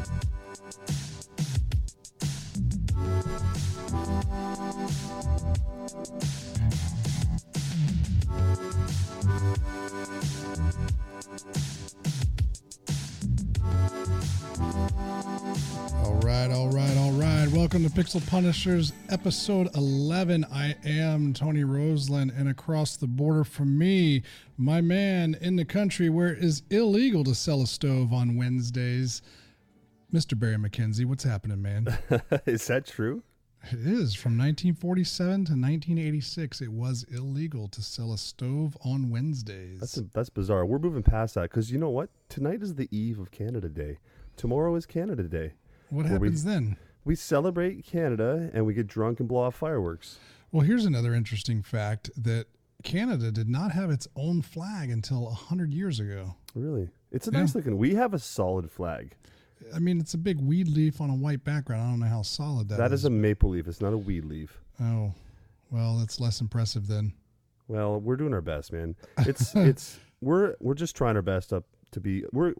All right. Welcome to Pixel Punishers, episode 11. I am Tony Roseland, and across the border from me, my man in the country where it is illegal to sell a stove on Wednesdays, Mr. Barry McKenzie. What's happening, man? Is that true? It is. From 1947 to 1986, it was illegal to sell a stove on Wednesdays. That's bizarre. We're moving past that because you know what? Tonight is the eve of Canada Day. Tomorrow is Canada Day. What happens then? We celebrate Canada and we get drunk and blow off fireworks. Well, here's another interesting fact that Canada did not have its own flag until 100 years ago. Really? It's a nice looking. We have a solid flag. I mean, it's a big weed leaf on a white background. I don't know how solid that is. That is a maple leaf. It's not a weed leaf. Oh, well, that's less impressive then. Well, we're doing our best, man. We're just trying our best to be. We're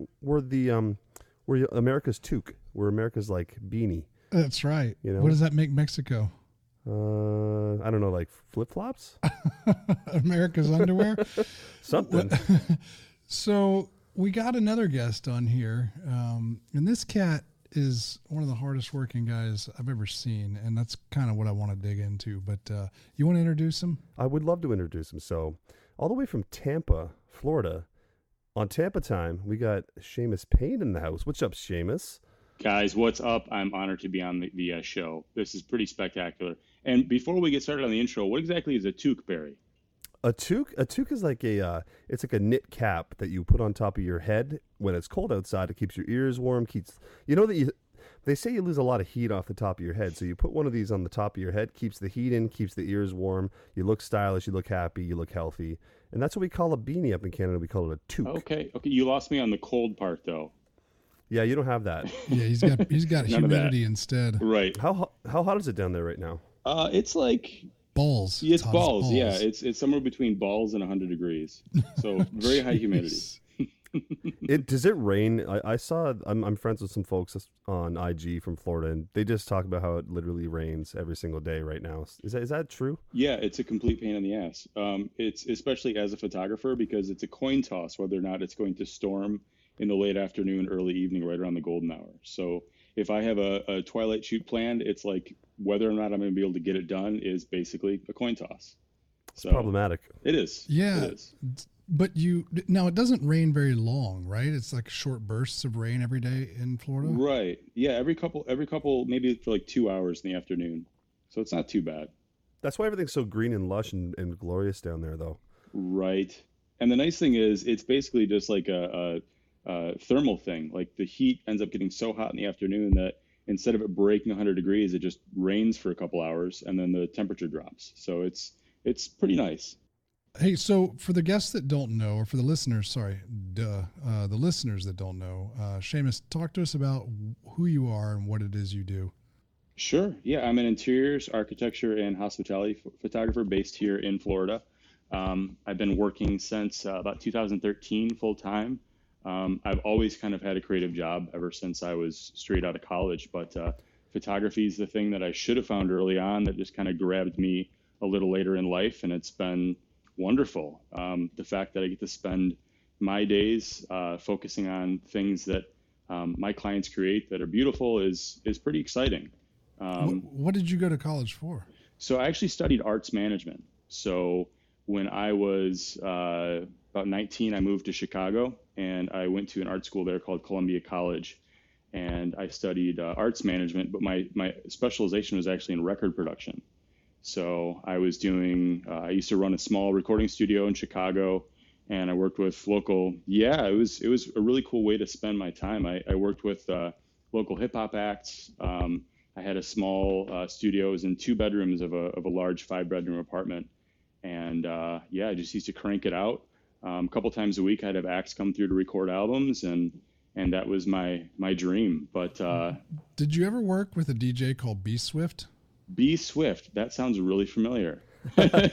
America's toque. We're America's like beanie. That's right. You know? What does that make Mexico? I don't know, like flip-flops? America's underwear? Something. So we got another guest on here, and this cat is one of the hardest working guys I've ever seen, and that's kind of what I want to dig into. But you want to introduce him? I would love to introduce him. So all the way from Tampa, Florida, on Tampa time, we got Seamus Payne in the house. What's up, Seamus? Guys, what's up? I'm honored to be on the show. This is pretty spectacular. And before we get started on the intro, what exactly is a toque, Barry? A toque is like it's like a knit cap that you put on top of your head when it's cold outside. It keeps your ears warm. They say you lose a lot of heat off the top of your head, so you put one of these on the top of your head, keeps the heat in, keeps the ears warm. You look stylish, you look happy, you look healthy, and that's what we call a beanie up in Canada. We call it a toque. Okay. You lost me on the cold part, though. Yeah, you don't have that. Yeah, he's got humidity instead. Right. How hot is it down there right now? It's like balls. It's balls. Yeah, it's somewhere between balls and 100 degrees. So very high humidity. Does it rain? I saw. I'm friends with some folks on IG from Florida, and they just talk about how it literally rains every single day right now. Is that true? Yeah, it's a complete pain in the ass. It's especially as a photographer because it's a coin toss whether or not it's going to storm in the late afternoon, early evening, right around the golden hour. So if I have a twilight shoot planned, it's like whether or not I'm going to be able to get it done is basically a coin toss. So, it's problematic. It is. Yeah. It is. But now it doesn't rain very long, right? It's like short bursts of rain every day in Florida. Right. Yeah. Every couple, maybe for like 2 hours in the afternoon. So it's not too bad. That's why everything's so green and lush and glorious down there, though. Right. And the nice thing is it's basically just like a thermal thing. Like the heat ends up getting so hot in the afternoon that instead of it breaking 100 degrees, it just rains for a couple hours and then the temperature drops. So it's pretty nice. Hey, so for the guests that don't know, or for the listeners, the listeners that don't know, Seamus, talk to us about who you are and what it is you do. Sure. Yeah, I'm an interiors, architecture, and hospitality photographer based here in Florida. I've been working since about 2013 full time. I've always kind of had a creative job ever since I was straight out of college, but photography is the thing that I should have found early on that just kind of grabbed me a little later in life, and it's been wonderful. The fact that I get to spend my days focusing on things that my clients create that are beautiful is pretty exciting. What did you go to college for? So I actually studied arts management. So when I was about 19, I moved to Chicago and I went to an art school there called Columbia College. And I studied arts management, but my specialization was actually in record production. So I was I used to run a small recording studio in Chicago, and I worked with local. Yeah, it was a really cool way to spend my time. I worked with local hip hop acts. I had a small studio. It was in 2 bedrooms of a large 5-bedroom apartment, and I just used to crank it out. A couple times a week, I'd have acts come through to record albums, and that was my dream. But did you ever work with a DJ called B Swift? B Swift. That sounds really familiar.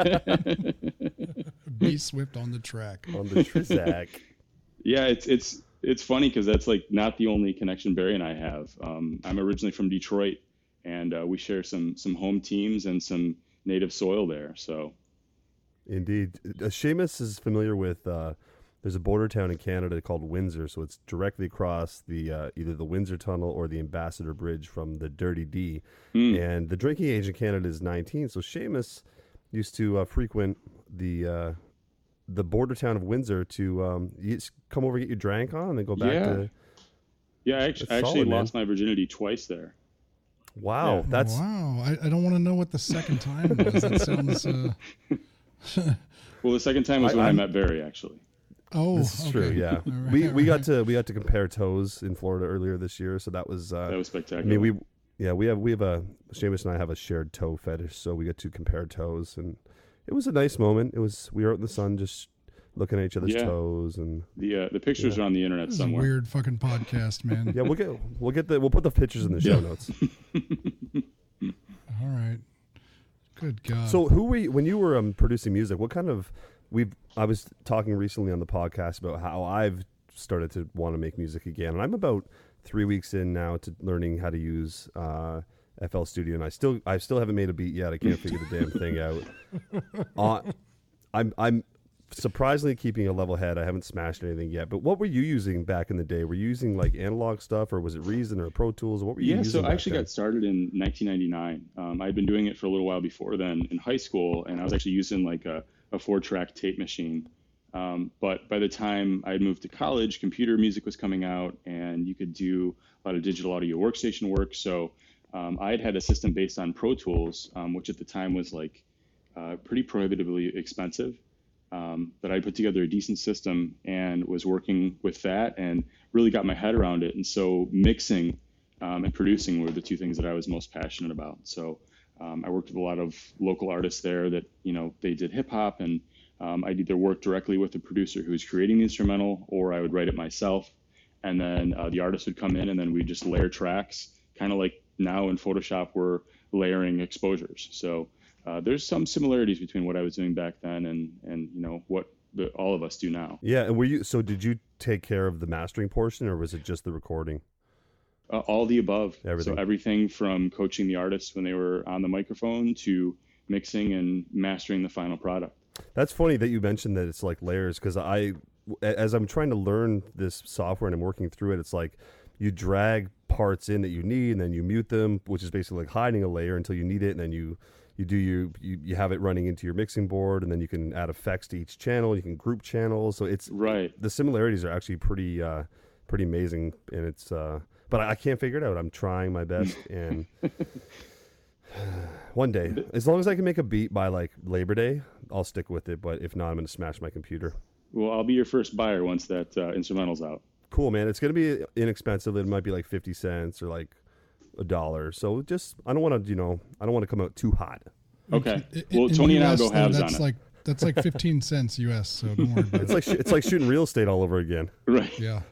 B Swift on the track. On the Trizac. Yeah, it's it's funny because that's like not the only connection Barry and I have. I'm originally from Detroit, and we share some home teams and some native soil there. So, Indeed. Seamus is familiar with. There's a border town in Canada called Windsor, so it's directly across the either the Windsor Tunnel or the Ambassador Bridge from the Dirty D. And the drinking age in Canada is 19. So Seamus used to frequent the border town of Windsor to come over, get your drank on, and then go back to. Yeah, I actually lost my virginity twice there. Wow, Yeah. that's wow. I don't want to know what the second time was. That sounds. Well, the second time was when I met Barry, actually. Oh, this is true. Yeah, Right, we got to compare toes in Florida earlier this year, so that was spectacular. I mean, we have a Seamus and I have a shared toe fetish, so we get to compare toes, and it was a nice moment. We were out in the sun, just looking at each other's toes, and the pictures are on the internet this somewhere. is a weird fucking podcast, man. yeah, we'll put the pictures in the show notes. All right. Good God. So when you were producing music, what kind of I was talking recently on the podcast about how I've started to want to make music again, and I'm about 3 weeks in now to learning how to use FL Studio, and I still haven't made a beat yet. I can't figure the damn thing out. I'm surprisingly keeping a level head. I haven't smashed anything yet. But what were you using back in the day? Were you using like analog stuff, or was it Reason or Pro Tools? What were you using? So I actually got started in 1999. I'd been doing it for a little while before then in high school, and I was actually using like a 4-track tape machine. But by the time I had moved to college, computer music was coming out, and you could do a lot of digital audio workstation work. So I had a system based on Pro Tools, which at the time was like pretty prohibitively expensive. But I put together a decent system and was working with that and really got my head around it. And so mixing and producing were the two things that I was most passionate about. So I worked with a lot of local artists there that, they did hip hop, and I'd either work directly with the producer who was creating the instrumental, or I would write it myself. And then the artist would come in, and then we'd just layer tracks, kind of like now in Photoshop we're layering exposures. So there's some similarities between what I was doing back then and what all of us do now. Yeah, and did you take care of the mastering portion, or was it just the recording? All the above. Everything. So everything from coaching the artists when they were on the microphone to mixing and mastering the final product. That's funny that you mentioned that it's like layers, because as I'm trying to learn this software and I'm working through it, it's like you drag parts in that you need and then you mute them, which is basically like hiding a layer until you need it, and then you have it running into your mixing board, and then you can add effects to each channel. You can group channels, so it's right. The similarities are actually pretty amazing, and it's but I can't figure it out. I'm trying my best, and one day, as long as I can make a beat by like Labor Day, I'll stick with it. But if not, I'm going to smash my computer. Well, I'll be your first buyer once that instrumental's out. Cool, man. It's going to be inexpensive. It might be like 50 cents or like $1. So I don't want to come out too hot. Okay. Well, Tony and I'll go halves on it. That's like 15 cents US, so don't worry about it. It's like shooting real estate all over again. Right. Yeah.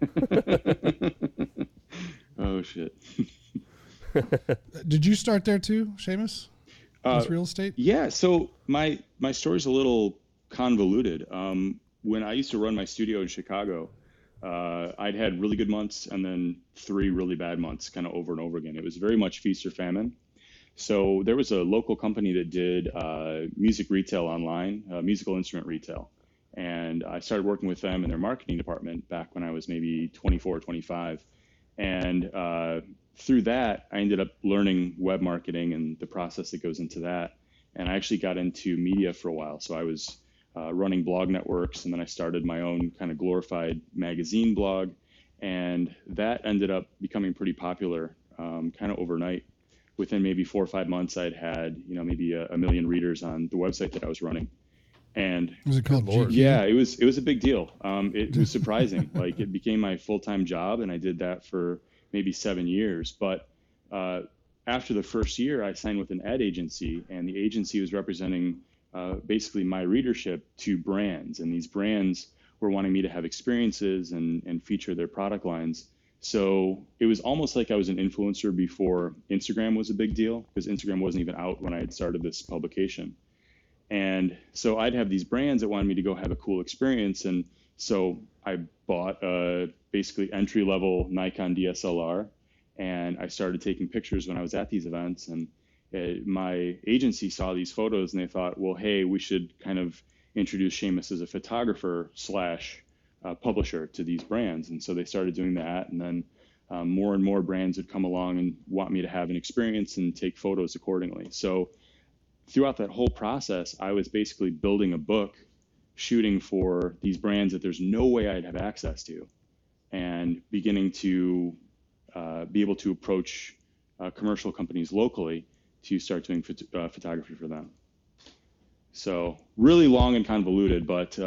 Oh, shit. Did you start there too, Seamus? With real estate? Yeah. So my story's a little convoluted. When I used to run my studio in Chicago, I'd had really good months and then 3 really bad months, kind of over and over again. It was very much feast or famine. So there was a local company that did music retail online, musical instrument retail. And I started working with them in their marketing department back when I was maybe 24 or 25. And through that, I ended up learning web marketing and the process that goes into that. And I actually got into media for a while. So I was running blog networks, and then I started my own kind of glorified magazine blog. And that ended up becoming pretty popular kind of overnight. Within maybe 4 or 5 months, I'd had, maybe a million readers on the website that I was running. And was it called GQ? Yeah, it was a big deal. It was surprising. Like, it became my full-time job, and I did that for maybe 7 years. But after the first year, I signed with an ad agency, and the agency was representing basically my readership to brands. And these brands were wanting me to have experiences and feature their product lines. So it was almost like I was an influencer before Instagram was a big deal, because Instagram wasn't even out when I had started this publication. And so I'd have these brands that wanted me to go have a cool experience. And so I bought a basically entry level Nikon DSLR, and I started taking pictures when I was at these events. And my agency saw these photos and they thought, well, hey, we should kind of introduce Seamus as a photographer slash publisher to these brands. And so they started doing that. And then more and more brands would come along and want me to have an experience and take photos accordingly. So throughout that whole process, I was basically building a book, shooting for these brands that there's no way I'd have access to, and beginning to be able to approach commercial companies locally to start doing photography for them. So really long and convoluted, but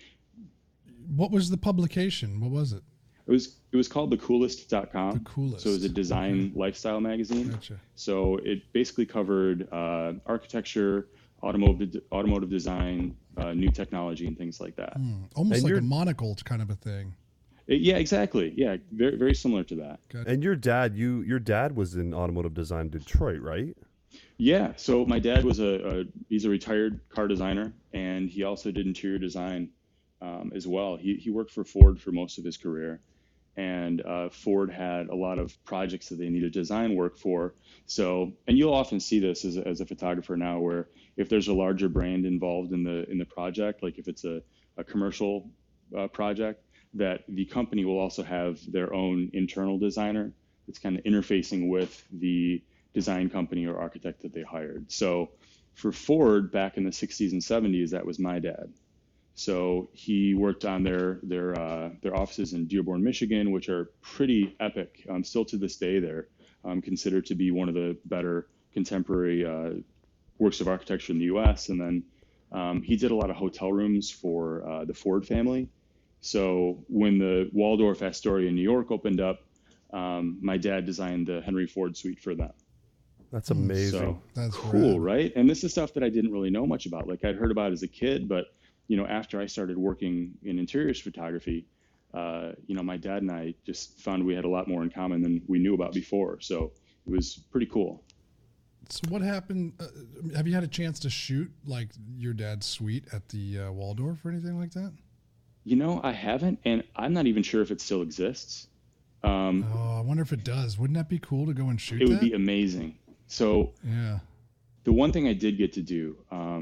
what was the publication? What was it? It was called thecoolest.com. The Coolest. So it was a design lifestyle magazine. Gotcha. So it basically covered architecture, automotive design, new technology, and things like that. Almost like a monocle kind of a thing. Yeah, exactly. Yeah, very very similar to that. Gotcha. And your dad was in automotive design in Detroit, right? Yeah. So my dad was he's a retired car designer, and he also did interior design as well. He worked for Ford for most of his career. And Ford had a lot of projects that they needed design work for. So, and you'll often see this as a photographer now, where if there's a larger brand involved in the project, like if it's a commercial project, that the company will also have their own internal designer that's kind of interfacing with the design company or architect that they hired. So, for Ford back in the 60s and 70s, that was my dad. So he worked on their offices in Dearborn, Michigan, which are pretty epic. Still to this day, they're considered to be one of the better contemporary works of architecture in the U.S. And then he did a lot of hotel rooms for the Ford family. So when the Waldorf Astoria in New York opened up, my dad designed the Henry Ford suite for them. That's amazing. So That's cool, rad. right? And this is stuff that I didn't really know much about. Like I'd heard about as a kid, but after I started working in interiors photography, my dad and I just found we had a lot more in common than we knew about before. So it was pretty cool. So what happened? Have you had a chance to shoot like your dad's suite at the Waldorf or anything like that? I haven't, and I'm not even sure if it still exists. I wonder if it does. Wouldn't that be cool to go and shoot It that? would be amazing. So Yeah. the one thing I did get to do,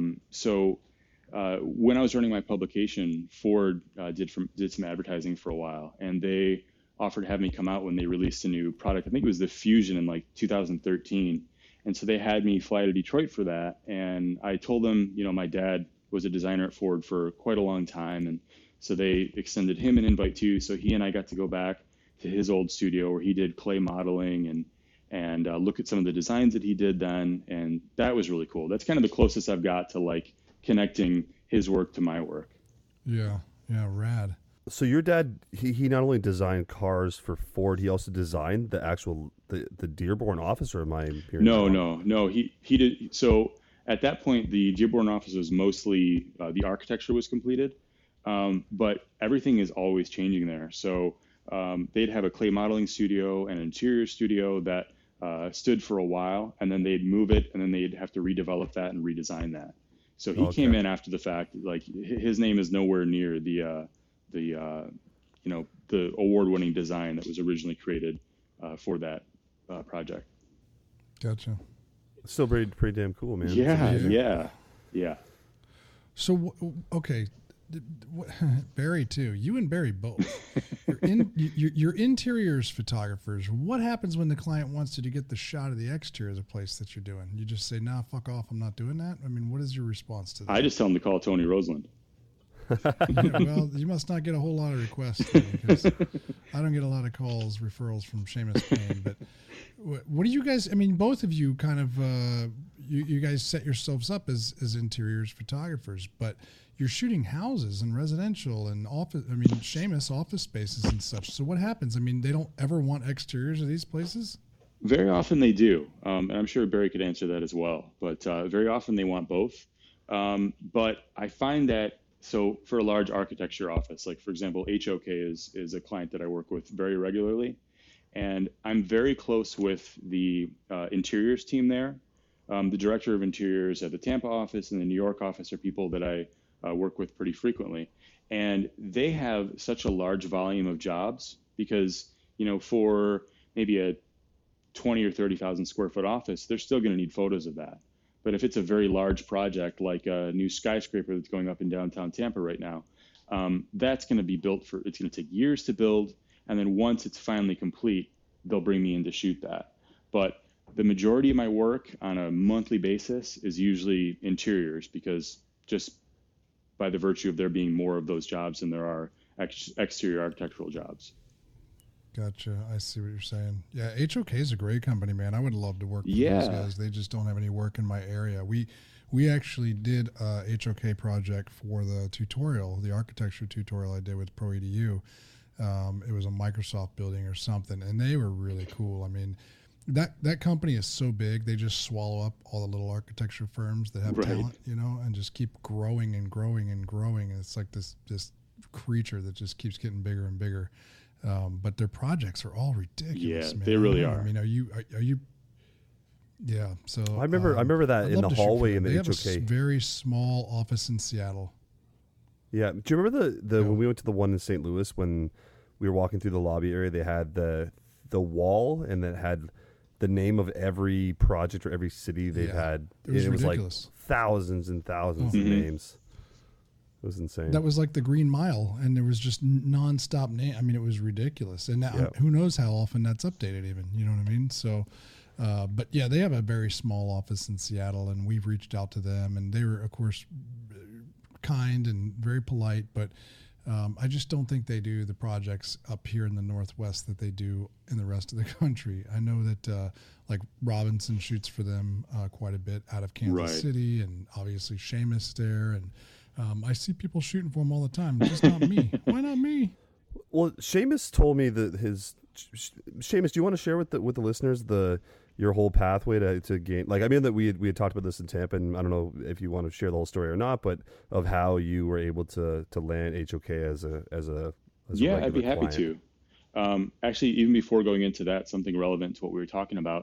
when I was running my publication, Ford did some advertising for a while, and they offered to have me come out when they released a new product. I think it was the Fusion in like 2013. And so they had me fly to Detroit for that. And I told them, my dad was a designer at Ford for quite a long time. And so they extended him an invite too. So he and I got to go back to his old studio where he did clay modeling and look at some of the designs that he did then. And that was really cool. That's kind of the closest I've got to like connecting his work to my work. Yeah. Rad. So your dad, he not only designed cars for Ford, he also designed the actual the Dearborn office, or am I hearing that wrong? No. He did. So at that point, the Dearborn office was mostly the architecture was completed, but everything is always changing there. So they'd have a clay modeling studio and an interior studio that stood for a while, and then they'd move it, and then they'd have to redevelop that and redesign that. So he came in after the fact. Like his name is nowhere near the award-winning design that was originally created for that project. Gotcha. Still pretty damn cool, man. Yeah. So, okay. Barry too. You and Barry both. You're interiors photographers. What happens when the client wants you to get the shot of the exterior of the place that you're doing? You just say, "Nah, fuck off. I'm not doing that." I mean, what is your response to that? I just tell them to call Tony Roseland. Yeah, well, you must not get a whole lot of requests then, because I don't get a lot of calls, referrals from Seamus Payne. But what do you guys? I mean, both of you kind of you guys set yourselves up as interiors photographers, but you're shooting houses and residential and office. I mean, Seamus office spaces and such. So what happens? I mean, they don't ever want exteriors of these places. Very often they do, and I'm sure Barry could answer that as well. But very often they want both. But I find that. So for a large architecture office, like for example, HOK is a client that I work with very regularly, and I'm very close with the interiors team there. The director of interiors at the Tampa office and the New York office are people that I work with pretty frequently. And they have such a large volume of jobs because, for maybe a 20 or 30,000 square foot office, they're still going to need photos of that. But if it's a very large project, like a new skyscraper that's going up in downtown Tampa right now, that's going to be it's going to take years to build. And then once it's finally complete, they'll bring me in to shoot that. But the majority of my work on a monthly basis is usually interiors, because just by the virtue of there being more of those jobs than there are exterior architectural jobs. Gotcha. I see what you're saying. Yeah, HOK is a great company, man. I would love to work with those guys. They just don't have any work in my area. We actually did a HOK project for the tutorial, the architecture tutorial I did with ProEDU. It was a Microsoft building or something, and they were really cool. I mean, that company is so big, they just swallow up all the little architecture firms that have talent, and just keep growing and growing and growing. And it's like this creature that just keeps getting bigger and bigger. But their projects are all ridiculous. Yeah, man. they really are. I mean, are you? Yeah. So I remember that in the hallway in the HOK. They have a very small office in Seattle. Yeah. Do you remember when we went to the one in St. Louis, when we were walking through the lobby area, they had the wall, and that had the name of every project or every city they've had. It was like ridiculous. Thousands and thousands of names. It was insane. That was like the Green Mile, and there was just nonstop name. I mean, it was ridiculous. And now, who knows how often that's updated even, you know what I mean? So, but yeah, they have a very small office in Seattle, and we've reached out to them, and they were, of course, kind and very polite, but I just don't think they do the projects up here in the Northwest that they do in the rest of the country. I know that like Robinson shoots for them quite a bit out of Kansas City, and obviously Seamus there, and I see people shooting for him all the time. Just not me. Why not me? Well, Seamus told me that Seamus, do you want to share with the listeners your whole pathway to gain? Like, I mean, that we had talked about this in Tampa, and I don't know if you want to share the whole story or not, but of how you were able to land HOK as a yeah, I'd be happy client. to. Actually, even before going into that, something relevant to what we were talking about,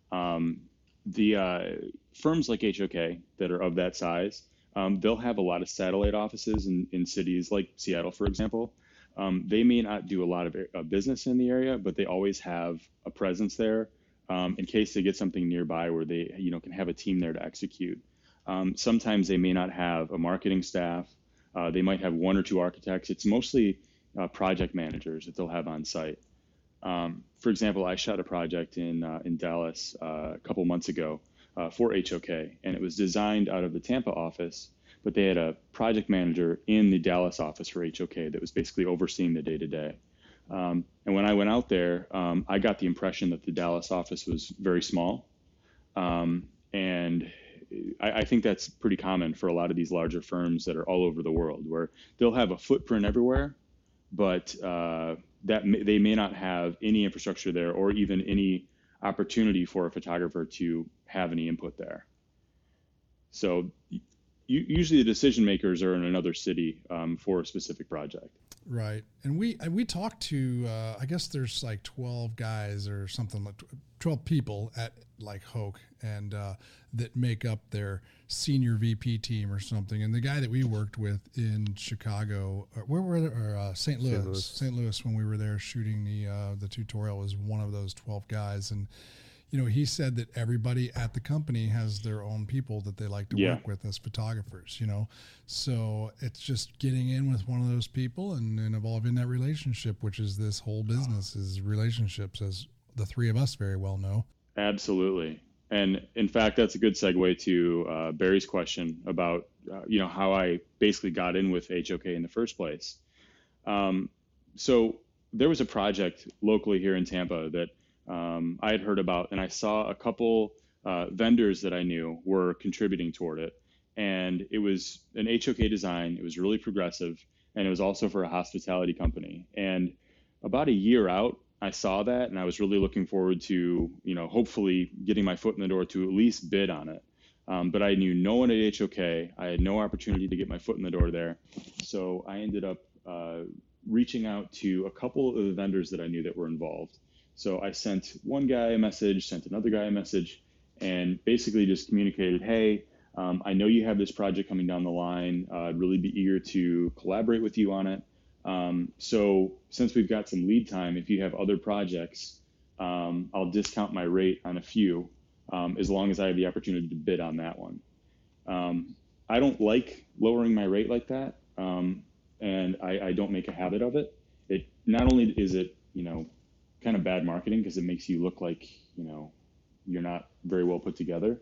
the firms like HOK that are of that size, they'll have a lot of satellite offices in cities like Seattle, for example. They may not do a lot of business in the area, but they always have a presence there in case they get something nearby where they can have a team there to execute. Sometimes they may not have a marketing staff. They might have one or two architects. It's mostly project managers that they'll have on site. For example, I shot a project in Dallas a couple months ago for HOK, and it was designed out of the Tampa office, but they had a project manager in the Dallas office for HOK that was basically overseeing the day-to-day. And when I went out there, I got the impression that the Dallas office was very small. And I think that's pretty common for a lot of these larger firms that are all over the world, where they'll have a footprint everywhere, but they may not have any infrastructure there or even any opportunity for a photographer to have any input there. So usually the decision makers are in another city for a specific project. Right. And we talked to, I guess there's like 12 guys or something, like 12 people at like HOK, and that make up their senior VP team or something. And the guy that we worked with in Chicago, St. Louis, when we were there shooting the tutorial, was one of those 12 guys. And he said that everybody at the company has their own people that they like to work with as photographers, So it's just getting in with one of those people and evolving that relationship, which is this whole business is relationships, as the three of us very well know. Absolutely. And in fact, that's a good segue to Barry's question about, how I basically got in with HOK in the first place. So there was a project locally here in Tampa that I had heard about, and I saw a couple vendors that I knew were contributing toward it. And it was an HOK design. It was really progressive, and it was also for a hospitality company. And about a year out, I saw that, and I was really looking forward to, hopefully getting my foot in the door to at least bid on it. But I knew no one at HOK. I had no opportunity to get my foot in the door there. So I ended up reaching out to a couple of the vendors that I knew that were involved. So I sent one guy a message, sent another guy a message, and basically just communicated, hey, I know you have this project coming down the line. I'd really be eager to collaborate with you on it. So since we've got some lead time, if you have other projects, I'll discount my rate on a few, as long as I have the opportunity to bid on that one. I don't like lowering my rate like that, and I don't make a habit of it. It not only is it, kind of bad marketing because it makes you look like, you're not very well put together,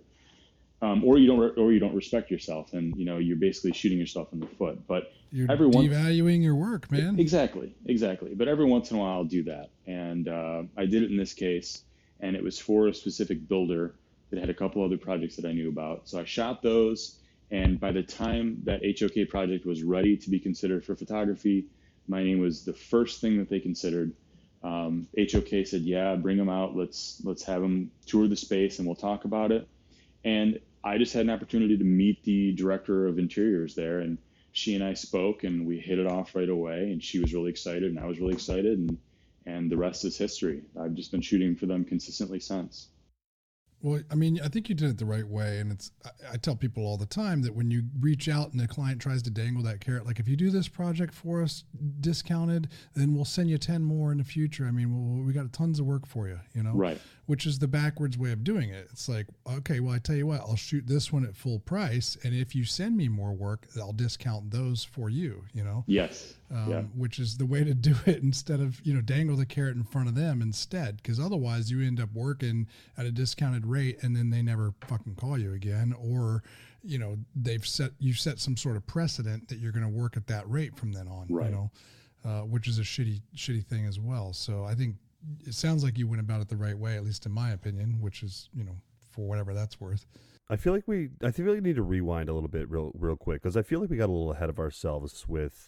or you don't respect yourself, and you're basically shooting yourself in the foot. But you're devaluing your work, man. Exactly. But every once in a while, I'll do that, and I did it in this case, and it was for a specific builder that had a couple other projects that I knew about. So I shot those, and by the time that HOK project was ready to be considered for photography, my name was the first thing that they considered. HOK said, "Yeah, bring them out. Let's have them tour the space, and we'll talk about it." And I just had an opportunity to meet the director of interiors there, and she and I spoke, and we hit it off right away. And she was really excited, and I was really excited, and the rest is history. I've just been shooting for them consistently since. Well, I mean, I think you did it the right way. And I tell people all the time that when you reach out and the client tries to dangle that carrot, like, if you do this project for us discounted, then we'll send you 10 more in the future. I mean, we got tons of work for you, Right. Which is the backwards way of doing it. It's like, okay, well, I tell you what, I'll shoot this one at full price. And if you send me more work, I'll discount those for you, Yes. Yeah. Which is the way to do it, instead of, dangle the carrot in front of them instead. Because otherwise you end up working at a discounted rate, and then they never fucking call you again. Or, you've set some sort of precedent that you're going to work at that rate from then on, right. Which is a shitty thing as well. So I think it sounds like you went about it the right way, at least in my opinion, which is, for whatever that's worth. I feel like we need to rewind a little bit real quick, because I feel like we got a little ahead of ourselves with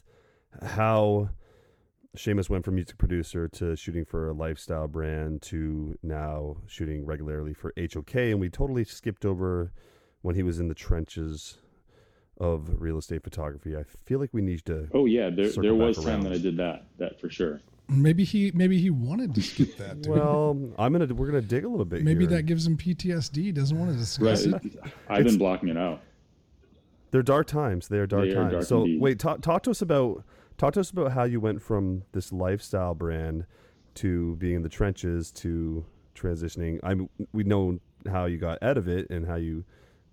how Seamus went from music producer to shooting for a lifestyle brand to now shooting regularly for HOK, and we totally skipped over when he was in the trenches of real estate photography. I feel like we need to. Oh yeah, there was time that I did that for sure. Maybe he wanted to skip that. Well, we're gonna dig a little bit. Maybe here. That gives him PTSD. He doesn't want to discuss it. I've been blocking it out. They're dark times. They are dark times. Dark so indeed. Wait, talk to us about how you went from this lifestyle brand to being in the trenches to transitioning. We know how you got out of it and how you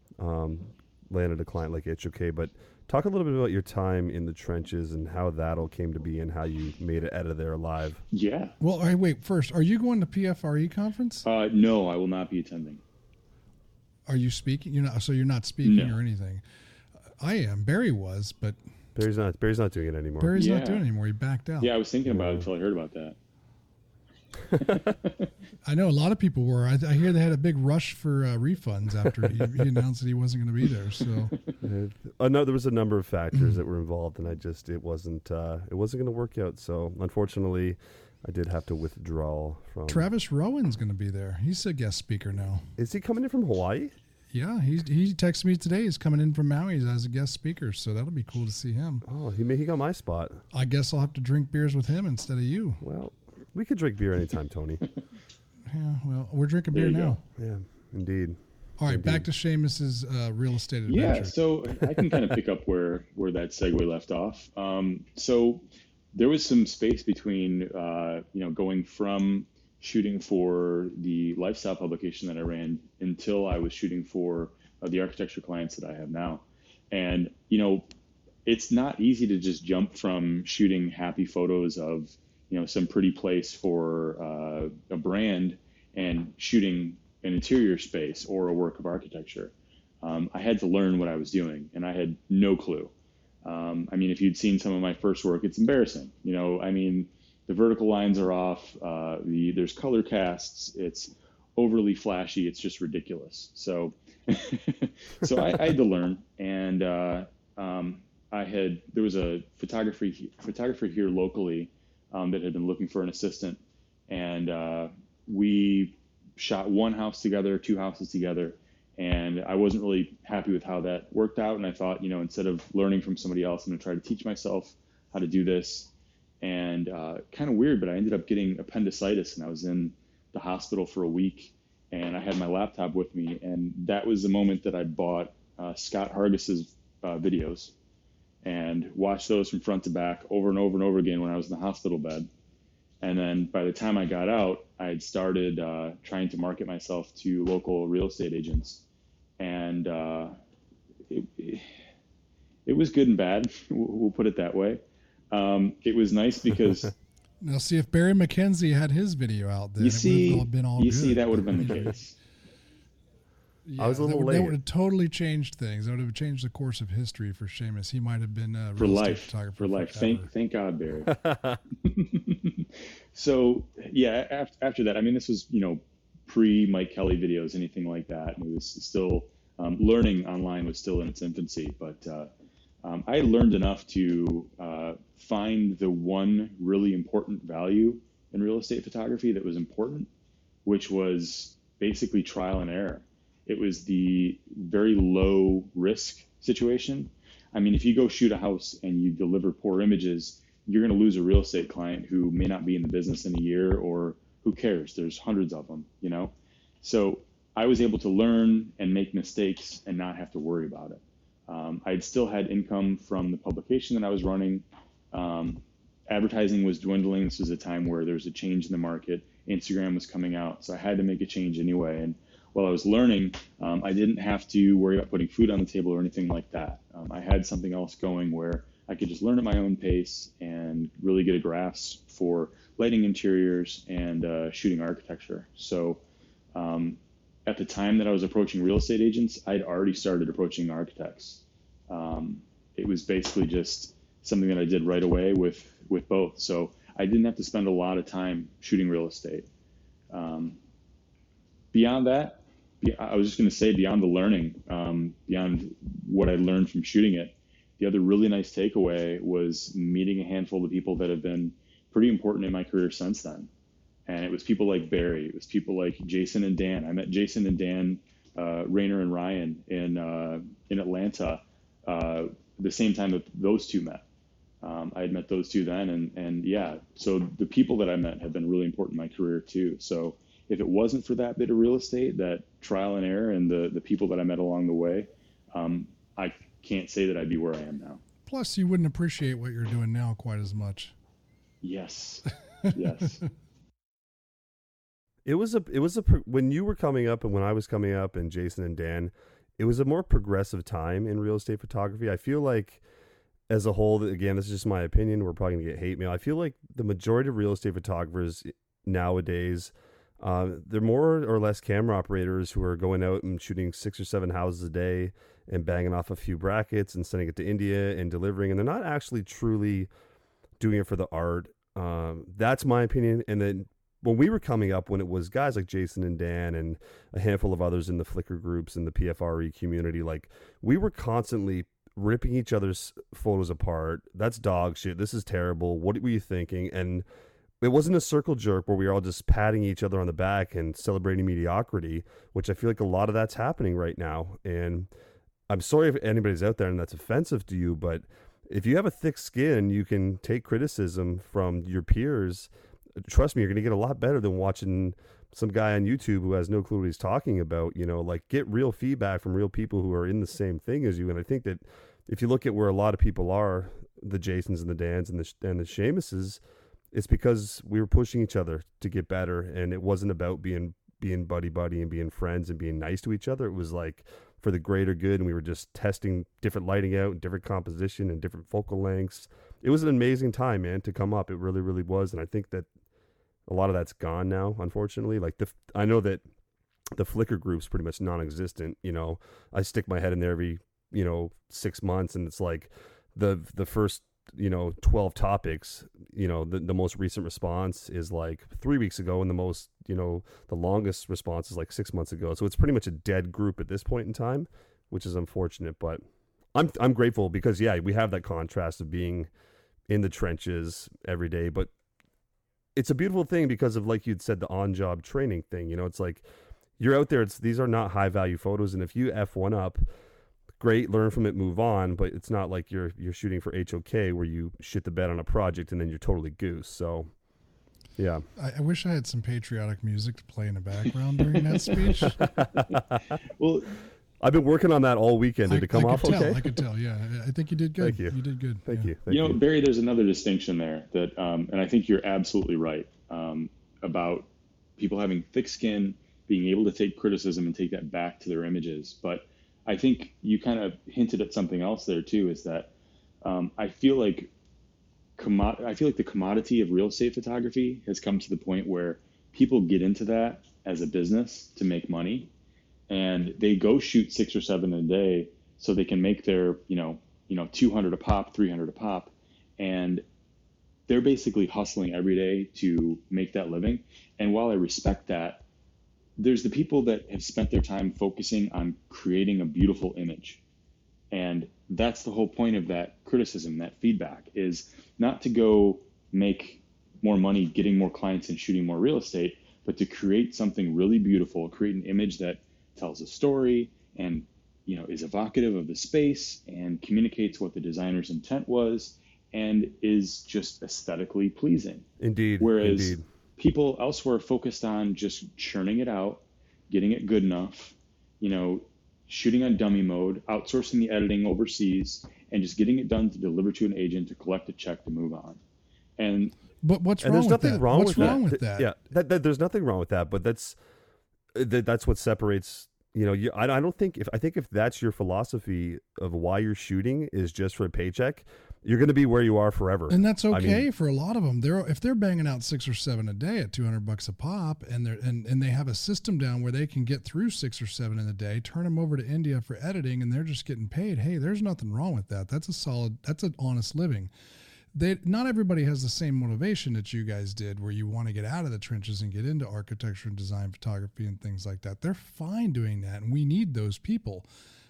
landed a client like HOK, but talk a little bit about your time in the trenches and how that all came to be and how you made it out of there alive. Yeah. Well, all right, wait. First, are you going to PFRE conference? No, I will not be attending. Are you speaking? So you're not speaking No. or anything. I am. Barry was, but Barry's not doing it anymore. Barry's not doing it anymore. He backed out. Yeah, I was thinking about it until I heard about that. I know a lot of people were. I hear they had a big rush for refunds after he announced that he wasn't going to be there. So no, there was a number of factors that were involved, and it wasn't going to work out. So unfortunately, I did have to withdraw from. Travis Rowan's going to be there. He's a guest speaker now. Is he coming in from Hawaii? Yeah, he texted me today. He's coming in from Maui as a guest speaker, so that'll be cool to see him. Oh, he got my spot. I guess I'll have to drink beers with him instead of you. Well, we could drink beer anytime, Tony. Yeah, well, we're drinking beer now. Yeah, indeed. All right, indeed. back to Seamus's real estate adventure. Yeah, so I can kind of pick up where that segue left off. So there was some space between, going from shooting for the lifestyle publication that I ran until I was shooting for the architecture clients that I have now. And, it's not easy to just jump from shooting happy photos of, some pretty place for a brand and shooting an interior space or a work of architecture. I had to learn what I was doing, and I had no clue. If you'd seen some of my first work, it's embarrassing. The vertical lines are off. There's color casts. It's overly flashy. It's just ridiculous. So, I had to learn, and there was a photographer here locally that had been looking for an assistant, and we shot one house together, two houses together, and I wasn't really happy with how that worked out. And I thought, instead of learning from somebody else, I'm going to try to teach myself how to do this. And kind of weird, but I ended up getting appendicitis, and I was in the hospital for a week, and I had my laptop with me, and that was the moment that I bought Scott Hargis's videos and watched those from front to back over and over and over again when I was in the hospital bed. And then by the time I got out, I had started trying to market myself to local real estate agents. And it was good and bad. We'll put it that way. It was nice because... Now, see, if Barry McKenzie had his video out, then it would have been all good. See, that would have been the case. Yeah, I was a little late. That would have totally changed things. That would have changed the course of history for Seamus. He might have been a for real estate life. photographer For life. forever. Thank God, Barry. So yeah, after that, I mean, this was pre Mike Kelly videos, anything like that. And it was still learning online was still in its infancy, but I had learned enough to find the one really important value in real estate photography that was important, which was basically trial and error. It was the very low risk situation. I mean, if you go shoot a house and you deliver poor images, you're going to lose a real estate client who may not be in the business in a year, or who cares? There's hundreds of them, So I was able to learn and make mistakes and not have to worry about it. I had still had income from the publication that I was running. Advertising was dwindling. This was a time where there was a change in the market. Instagram was coming out, so I had to make a change anyway. And while I was learning, I didn't have to worry about putting food on the table or anything like that. I had something else going where I could just learn at my own pace and really get a grasp for lighting interiors and shooting architecture. So at the time that I was approaching real estate agents, I'd already started approaching architects. It was basically just something that I did right away with both. So I didn't have to spend a lot of time shooting real estate. Beyond that, I was just going to say, beyond the learning, beyond what I learned from shooting it, the other really nice takeaway was meeting a handful of people that have been pretty important in my career since then. And it was people like Barry. It was people like Jason and Dan. I met Jason and Dan, Rayner and Ryan in Atlanta the same time that those two met. I had met those two then. And yeah, so the people that I met have been really important in my career too. So if it wasn't for that bit of real estate, that trial and error, and the people that I met along the way, I can't say that I'd be where I am now. Plus, you wouldn't appreciate what you're doing now quite as much. Yes. Yes. It was when you were coming up and when I was coming up, and Jason and Dan, it was a more progressive time in real estate photography. I feel like, as a whole, again, this is just my opinion, we're probably gonna get hate mail. I feel like the majority of real estate photographers nowadays, they're more or less camera operators who are going out and shooting 6 or 7 houses a day and banging off a few brackets and sending it to India and delivering, and they're not actually truly doing it for the art. That's my opinion. And then when we were coming up, when it was guys like Jason and Dan and a handful of others in the Flickr groups and the PFRE community, like, we were constantly ripping each other's photos apart. That's dog shit. This is terrible. What were you thinking? And it wasn't a circle jerk where we were all just patting each other on the back and celebrating mediocrity, which I feel like a lot of that's happening right now. And I'm sorry if anybody's out there and that's offensive to you, but if you have a thick skin, you can take criticism from your peers. Trust me, you're going to get a lot better than watching some guy on YouTube who has no clue what he's talking about. Like, get real feedback from real people who are in the same thing as you. And I think that if you look at where a lot of people are, the Jasons and the Dans and the Seamuses, it's because we were pushing each other to get better. And it wasn't about being buddy and being friends and being nice to each other. It was like for the greater good. And we were just testing different lighting out and different composition and different focal lengths. It was an amazing time, man, to come up. It really, really was. And I think that a lot of that's gone now, unfortunately. Like, I know that the Flickr group's pretty much non-existent. I stick my head in there every, 6 months, and it's like the first, 12 topics, the most recent response is like 3 weeks ago, and the most, the longest response is like 6 months ago. So it's pretty much a dead group at this point in time, which is unfortunate, but I'm grateful because, yeah, we have that contrast of being in the trenches every day, but it's a beautiful thing because of, like you'd said, the on-job training thing. It's like you're out there. These are not high-value photos, and if you F one up, great, learn from it, move on. But it's not like you're shooting for HOK where you shit the bed on a project and then you're totally goose. So, yeah. I wish I had some patriotic music to play in the background during that speech. Well, I've been working on that all weekend. Did it come off okay? I could tell. Yeah, I think you did good. Thank you. You did good. Thank Yeah. you. You know, Barry, there's another distinction there that, and I think you're absolutely right about people having thick skin, being able to take criticism and take that back to their images. But I think you kind of hinted at something else there too, is that I feel like the commodity of real estate photography has come to the point where people get into that as a business to make money, and they go shoot 6 or 7 a day so they can make their 200 a pop, 300 a pop, and they're basically hustling every day to make that living. And while I respect that, there's the people that have spent their time focusing on creating a beautiful image. And that's the whole point of that criticism, that feedback, is not to go make more money, getting more clients and shooting more real estate, but to create something really beautiful, create an image that tells a story and is evocative of the space and communicates what the designer's intent was and is just aesthetically pleasing. Indeed. Whereas Indeed. people elsewhere focused on just churning it out, getting it good enough, shooting on dummy mode, outsourcing the editing overseas, and just getting it done to deliver to an agent to collect a check to move on. But what's and wrong there's with nothing that? wrong What's with wrong that. with that? Yeah, there's nothing wrong with that. But that's what separates. I don't think if that's your philosophy of why you're shooting is just for a paycheck, you're going to be where you are forever. And that's okay for a lot of them. If they're banging out 6 or 7 a day at $200 a pop, and they have a system down where they can get through 6 or 7 in a day, turn them over to India for editing, and they're just getting paid. Hey, there's nothing wrong with that. That's an honest living. Not everybody has the same motivation that you guys did, where you want to get out of the trenches and get into architecture and design photography and things like that. They're fine doing that, and we need those people.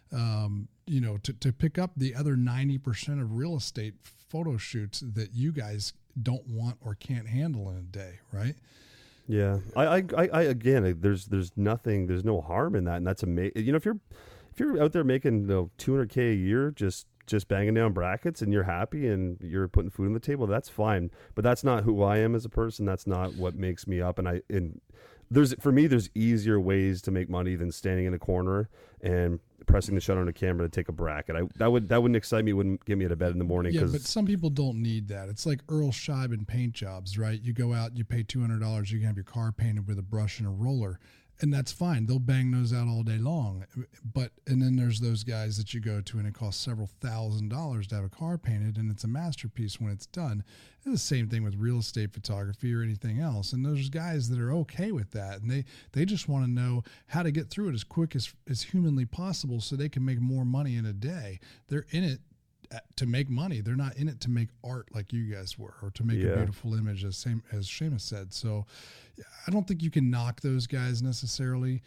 To pick up the other 90% of real estate photo shoots that you guys don't want or can't handle in a day, right? Yeah, I again, there's no harm in that, and that's amazing. If you're out there making $200K a year, just banging down brackets, and you're happy and you're putting food on the table, that's fine. But that's not who I am as a person. That's not what makes me up. And there's easier ways to make money than standing in a corner and pressing the shutter on a camera to take a bracket. That wouldn't excite me. Wouldn't get me out of bed in the morning. Yeah, but some people don't need that. It's like Earl Scheib in paint jobs, right? You go out, you pay $200, you can have your car painted with a brush and a roller, and that's fine. They'll bang those out all day long. And then there's those guys that you go to and it costs several $1,000s to have a car painted, and it's a masterpiece when it's done. It's the same thing with real estate photography or anything else. And there's guys that are okay with that, and they just want to know how to get through it as quick as humanly possible so they can make more money in a day. They're in it to make money. They're not in it to make art like you guys were, or to make a beautiful image, as Seamus said. So I don't think you can knock those guys necessarily.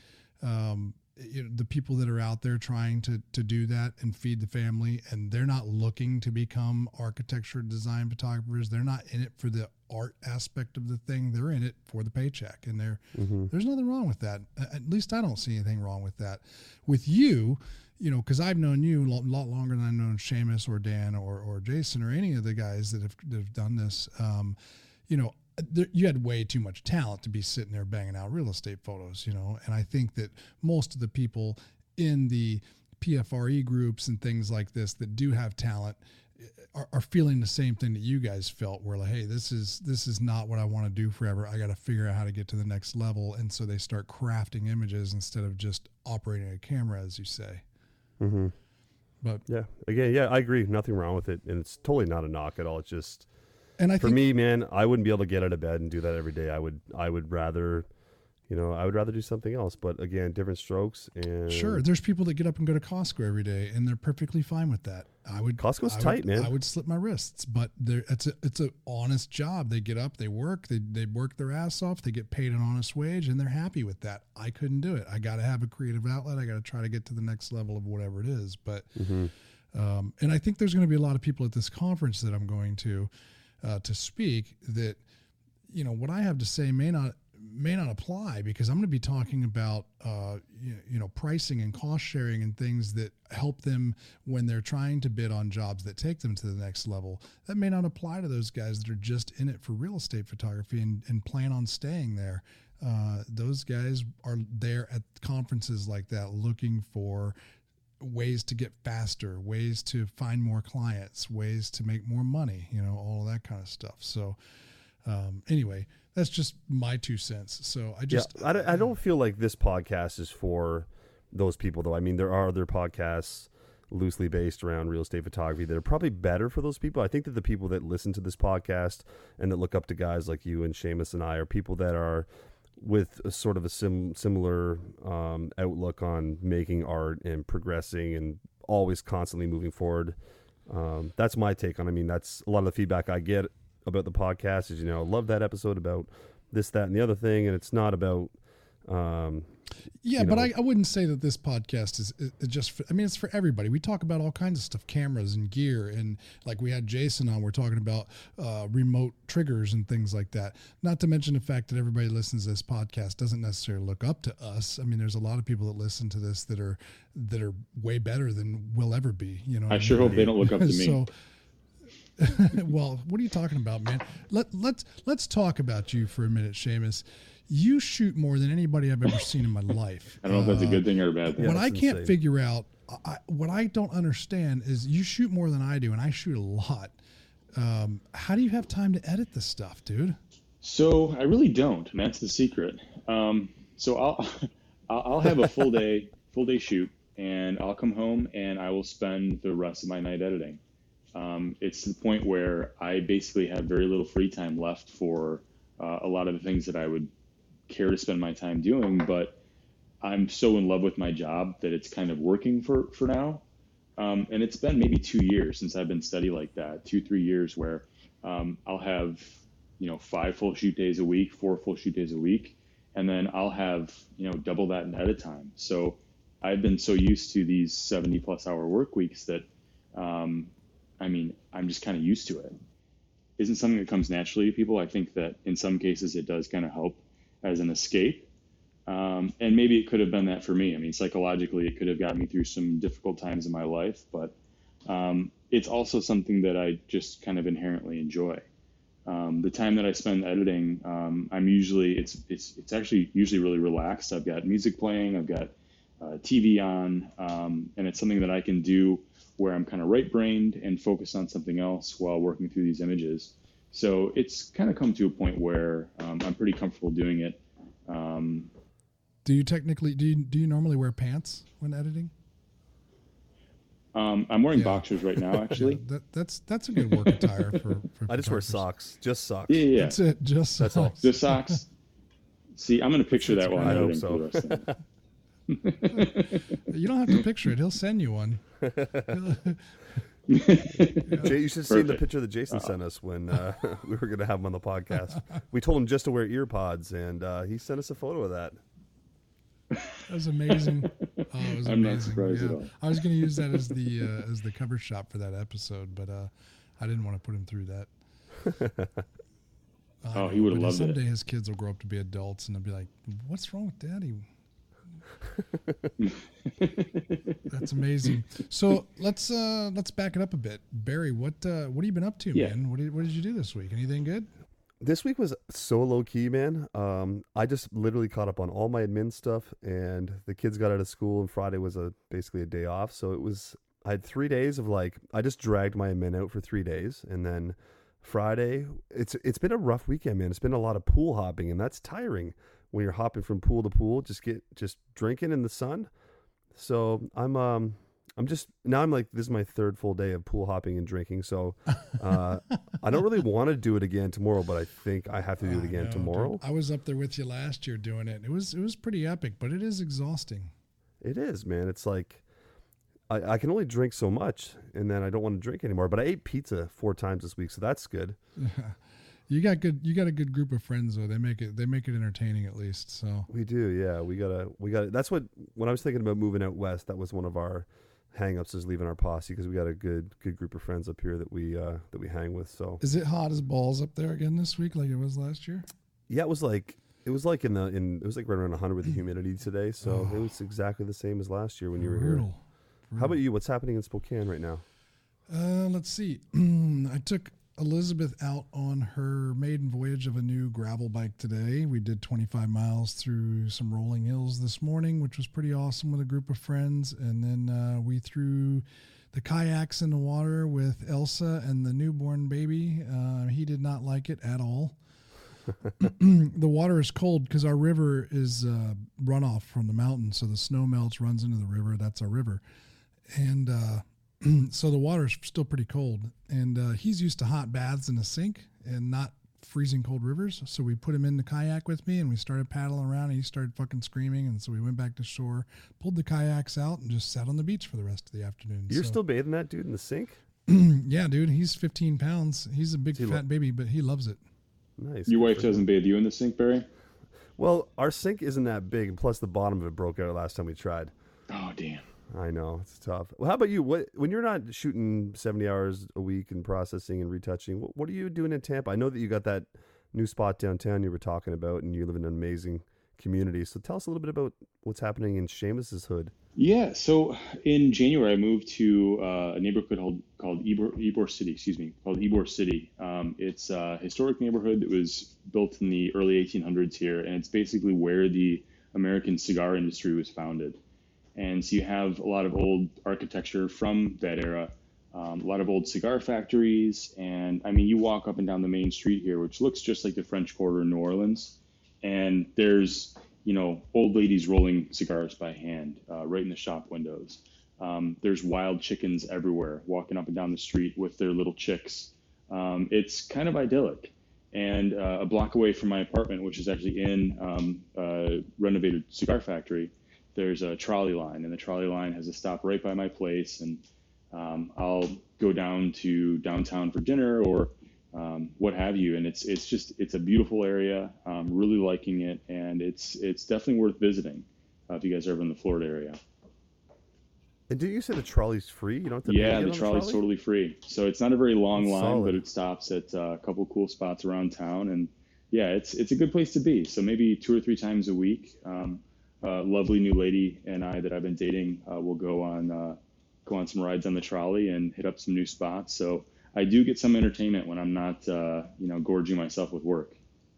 The people that are out there trying to do that and feed the family, and they're not looking to become architecture design photographers. They're not in it for the art aspect of the thing. They're in it for the paycheck, and there's nothing wrong with that. At least I don't see anything wrong with that. With you, because I've known you a lot longer than I've known Seamus or Dan or Jason or any of the guys that have done this. You had way too much talent to be sitting there banging out real estate photos, and I think that most of the people in the PFRE groups and things like this that do have talent are feeling the same thing that you guys felt, where like, hey, this is not what I want to do forever. I got to figure out how to get to the next level. And so they start crafting images instead of just operating a camera, as you say. Mm-hmm. But yeah, again, I agree. Nothing wrong with it. And it's totally not a knock at all. It's just, and for me, man, I wouldn't be able to get out of bed and do that every day. I would rather, I would rather do something else. But again, different strokes. And sure, there's people that get up and go to Costco every day, and they're perfectly fine with that. Costco's tight, man. I would slip my wrists, but it's an honest job. They get up, they work, they work their ass off, they get paid an honest wage, and they're happy with that. I couldn't do it. I got to have a creative outlet. I got to try to get to the next level of whatever it is. But and I think there's going to be a lot of people at this conference that I'm going to speak that, what I have to say may not apply, because I'm going to be talking about pricing and cost sharing and things that help them when they're trying to bid on jobs that take them to the next level. That may not apply to those guys that are just in it for real estate photography and plan on staying there. Those guys are there at conferences like that looking for ways to get faster, ways to find more clients, ways to make more money, all of that kind of stuff. So anyway, that's just my 2 cents. So I don't feel like this podcast is for those people, though. I mean, there are other podcasts loosely based around real estate photography that are probably better for those people. I think that the people that listen to this podcast and that look up to guys like you and Seamus and I are people that are with a sort of a similar outlook on making art and progressing and always constantly moving forward. That's my take on it. I mean, that's a lot of the feedback I get about the podcast is, love that episode about this, that, and the other thing. And it's not about, but I wouldn't say that this podcast is just it's for everybody. We talk about all kinds of stuff, cameras and gear. And like we had Jason on, we're talking about remote triggers and things like that. Not to mention the fact that everybody listens to this podcast doesn't necessarily look up to us. I mean, there's a lot of people that listen to this that are way better than we'll ever be. I sure hope they don't look up to me. So, well, what are you talking about, man? Let's talk about you for a minute, Seamus. You shoot more than anybody I've ever seen in my life. I don't know if that's a good thing or a bad thing. What I can't figure out, what I don't understand is you shoot more than I do, and I shoot a lot. How do you have time to edit this stuff, dude? So I really don't, and that's the secret. So I'll have a full day shoot, and I'll come home and I will spend the rest of my night editing. It's to the point where I basically have very little free time left for a lot of the things that I would care to spend my time doing, but I'm so in love with my job that it's kind of working for now. And it's been maybe 2 years since I've been steady like that, 2-3 years where I'll have, 5 full shoot days a week, 4 full shoot days a week, and then I'll have, double that in edit time. So I've been so used to these 70+ hour work weeks that, I'm just kind of used to it. Isn't something that comes naturally to people. I think that in some cases it does kind of help as an escape. And maybe it could have been that for me. I mean, psychologically, it could have gotten me through some difficult times in my life, but it's also something that I just kind of inherently enjoy. The time that I spend editing, it's actually usually really relaxed. I've got music playing, I've got TV on, and it's something that I can do where I'm kind of right-brained and focused on something else while working through these images. So it's kind of come to a point where I'm pretty comfortable doing it. Do you normally wear pants when editing? I'm wearing boxers right now, actually. Yeah, that's a good work attire for I just wear socks, just socks. Yeah. That's it, just socks. That's all. Just socks. See, I'm going to picture that while I'm editing so. for the rest of the night. You don't have to picture it. He'll send you one. Jay, you should see the Perfect. picture that Jason sent us when we were going to have him on the podcast. We told him just to wear ear pods, and he sent us a photo of that. That was amazing. Oh, it was I'm not amazing. surprised at all. I was going to use that as the cover shot for that episode, but I didn't want to put him through that. Oh, he would have loved it. Someday his kids will grow up to be adults, and they'll be like, "What's wrong with Daddy?" That's amazing. So let's back it up a bit. Barry, what have you been up to, man? What did you do this week? Anything good? This week was so low key, man. I just literally caught up on all my admin stuff, and the kids got out of school, and Friday was basically a day off. So I had 3 days of I just dragged my admin out for 3 days, and then Friday, it's been a rough weekend, man. It's been a lot of pool hopping, and that's tiring when you're hopping from pool to pool, just drinking in the sun. So I'm like, this is my 3rd full day of pool hopping and drinking. So I don't really want to do it again tomorrow, but I think I have to do it again tomorrow. Dude. I was up there with you last year doing it. It was pretty epic, but it is exhausting. It is, man. It's like I can only drink so much, and then I don't want to drink anymore. But I ate pizza 4 times this week, so that's good. You got a good group of friends though. They make it entertaining at least. So we do, yeah. We got. That's when I was thinking about moving out west. That was one of our hang-ups, is leaving our posse, because we got a good group of friends up here that we hang with. So is it hot as balls up there again this week like it was last year? Yeah, it was like right around 100 with the humidity today. So it was exactly the same as last year when you were here. How about you? What's happening in Spokane right now? Let's see. I took Elizabeth out on her maiden voyage of a new gravel bike today. We did 25 miles through some rolling hills this morning, which was pretty awesome with a group of friends. And then we threw the kayaks in the water with Elsa and the newborn baby. He did not like it at all. The water is cold because our river is runoff from the mountain. So the snow melts, runs into the river. That's our river. And so the water is still pretty cold. And he's used to hot baths in a sink and not freezing cold rivers. So we put him in the kayak with me and we started paddling around and he started fucking screaming. And so we went back to shore, pulled the kayaks out and just sat on the beach for the rest of the afternoon. You're still bathing that dude in the sink? Yeah, dude. He's 15 pounds. He's a big fat baby, but he loves it. Nice. Your wife doesn't bathe you in the sink, Barry? Well, our sink isn't that big, and plus the bottom of it broke out last time we tried. Oh, damn. I know, it's tough. Well, how about you? When you're not shooting 70 hours a week and processing and retouching, what are you doing in Tampa? I know that you got that new spot downtown you were talking about, and you live in an amazing community. So tell us a little bit about what's happening in Seamus's hood. Yeah, so in January, I moved to a neighborhood called Ybor City. It's a historic neighborhood that was built in the early 1800s here, and it's basically where the American cigar industry was founded. And so you have a lot of old architecture from that era, a lot of old cigar factories, and I mean, you walk up and down the main street here, which looks just like the French Quarter in New Orleans, and there's old ladies rolling cigars by hand right in the shop windows. There's wild chickens everywhere walking up and down the street with their little chicks. It's kind of idyllic. And a block away from my apartment, which is actually in a renovated cigar factory, there's a trolley line, and the trolley line has a stop right by my place. And I'll go down to downtown for dinner or what have you. And it's a beautiful area. I'm really liking it. And it's definitely worth visiting if you guys are ever in the Florida area. And did you say the trolley's free? You don't have to pay to get on the trolley's totally free. So it's not a very long line, solid. But it stops at a couple cool spots around town. And yeah, it's a good place to be. So maybe 2 or 3 times a week, lovely new lady and I that I've been dating will go on some rides on the trolley and hit up some new spots. So I do get some entertainment when I'm not, gorging myself with work.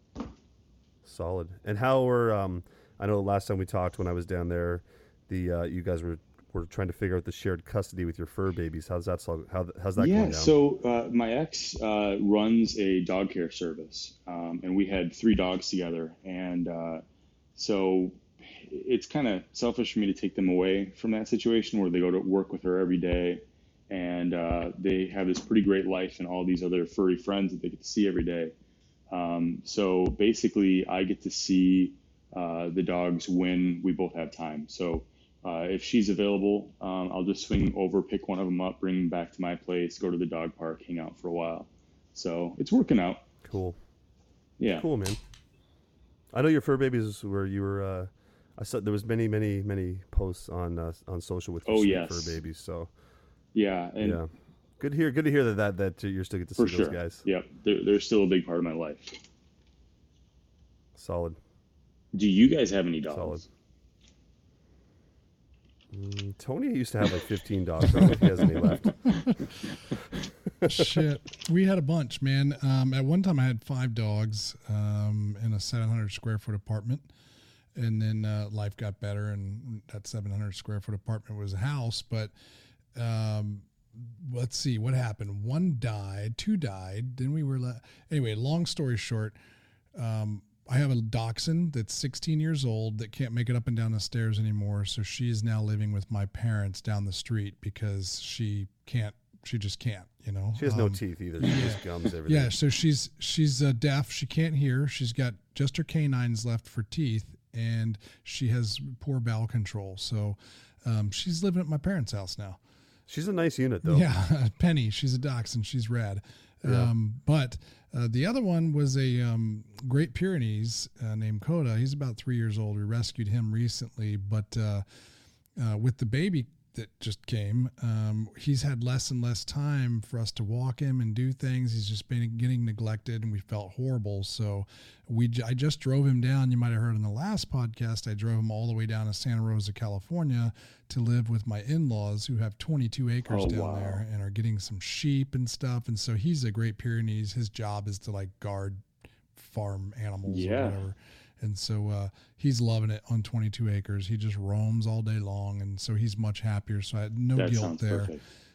Solid. And how were, I know last time we talked when I was down there, you guys were trying to figure out the shared custody with your fur babies. How's that going down? So my ex runs a dog care service, and we had 3 dogs together. And so it's kind of selfish for me to take them away from that situation where they go to work with her every day. And they have this pretty great life and all these other furry friends that they get to see every day. So basically, I get to see the dogs when we both have time. So if she's available, I'll just swing over, pick one of them up, bring them back to my place, go to the dog park, hang out for a while. So it's working out. Cool. Yeah. Cool, man. I know your fur babies where you were. I saw there was many posts on social with your fur babies. So. Yeah, and yeah, good to hear that you still get to see those guys. Yeah, they're still a big part of my life. Solid. Do you guys have any dogs? Solid. Tony used to have like 15 dogs. I don't know if he has any left. Shit, we had a bunch, man. At one time, I had 5 dogs in a 700 square foot apartment. And then life got better, and that 700 square foot apartment was a house, but let's see what happened. 1 died, 2 died. Then we were anyway. Long story short, I have a dachshund that's 16 years old that can't make it up and down the stairs anymore. So she is now living with my parents down the street because she can't. She just can't. She has no teeth either. She just gums everything. Yeah. So she's deaf. She can't hear. She's got just her canines left for teeth, and she has poor bowel control. So she's living at my parents' house now. She's a nice unit, though. Yeah, Penny. She's a dachshund. She's rad. Yeah. But the other one was a Great Pyrenees named Coda. He's about 3 years old. We rescued him recently, but with the baby that just came. He's had less and less time for us to walk him and do things. He's just been getting neglected, and we felt horrible. So I just drove him down. You might have heard in the last podcast, I drove him all the way down to Santa Rosa, California, to live with my in-laws who have 22 acres down there and are getting some sheep and stuff. And so he's a Great Pyrenees. His job is to like guard farm animals or whatever. And so he's loving it on 22 acres. He just roams all day long, and so he's much happier. So I had no guilt there.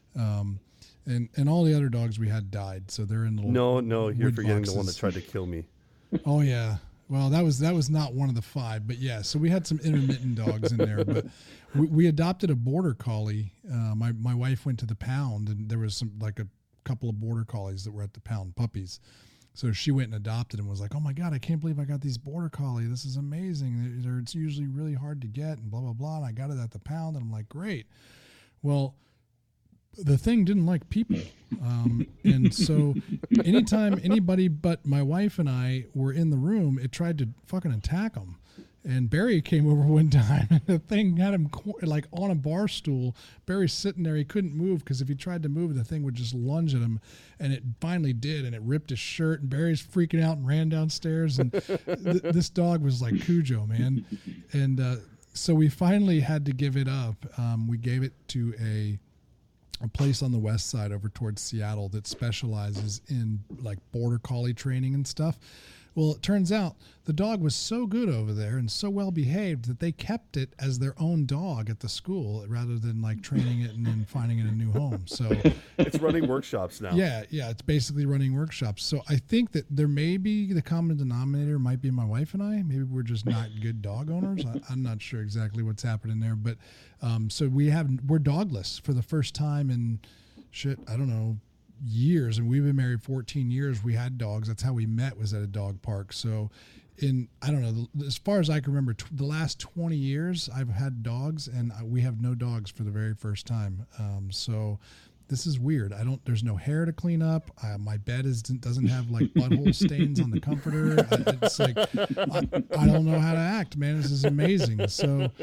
And all the other dogs we had died, so they're in the no. You're forgetting the one that tried to kill me. Oh yeah. Well, that was not one of the 5, but yeah. So we had some intermittent dogs in there, but we adopted a border collie. My wife went to the pound, and there was a couple of border collies that were at the pound, puppies. So she went and adopted and was like, oh my God, I can't believe I got these border collie. This is amazing. It's usually really hard to get and blah, blah, blah. And I got it at the pound, and I'm like, great. Well, the thing didn't like people. And so anytime anybody but my wife and I were in the room, it tried to fucking attack them. And Barry came over one time, and the thing had him like on a bar stool. Barry's sitting there. He couldn't move because if he tried to move, the thing would just lunge at him. And it finally did, and it ripped his shirt. And Barry's freaking out and ran downstairs. And this dog was like Cujo, man. And so we finally had to give it up. We gave it to a place on the west side over towards Seattle that specializes in like border collie training and stuff. Well, it turns out the dog was so good over there and so well behaved that they kept it as their own dog at the school rather than like training it and then finding it a new home. So it's running workshops now. Yeah, it's basically running workshops. So I think that there may be the common denominator might be my wife and I. Maybe we're just not good dog owners. I'm not sure exactly what's happening there, but so we're dogless for the first time in I don't know, years, and we've been married 14 years. We had dogs. That's how we met, was at a dog park. So I don't know, as far as I can remember, the last 20 years I've had dogs, and we have no dogs for the very first time. So this is weird. There's no hair to clean up. My bed doesn't have like butthole stains on the comforter. It's like, I don't know how to act, man. This is amazing. So,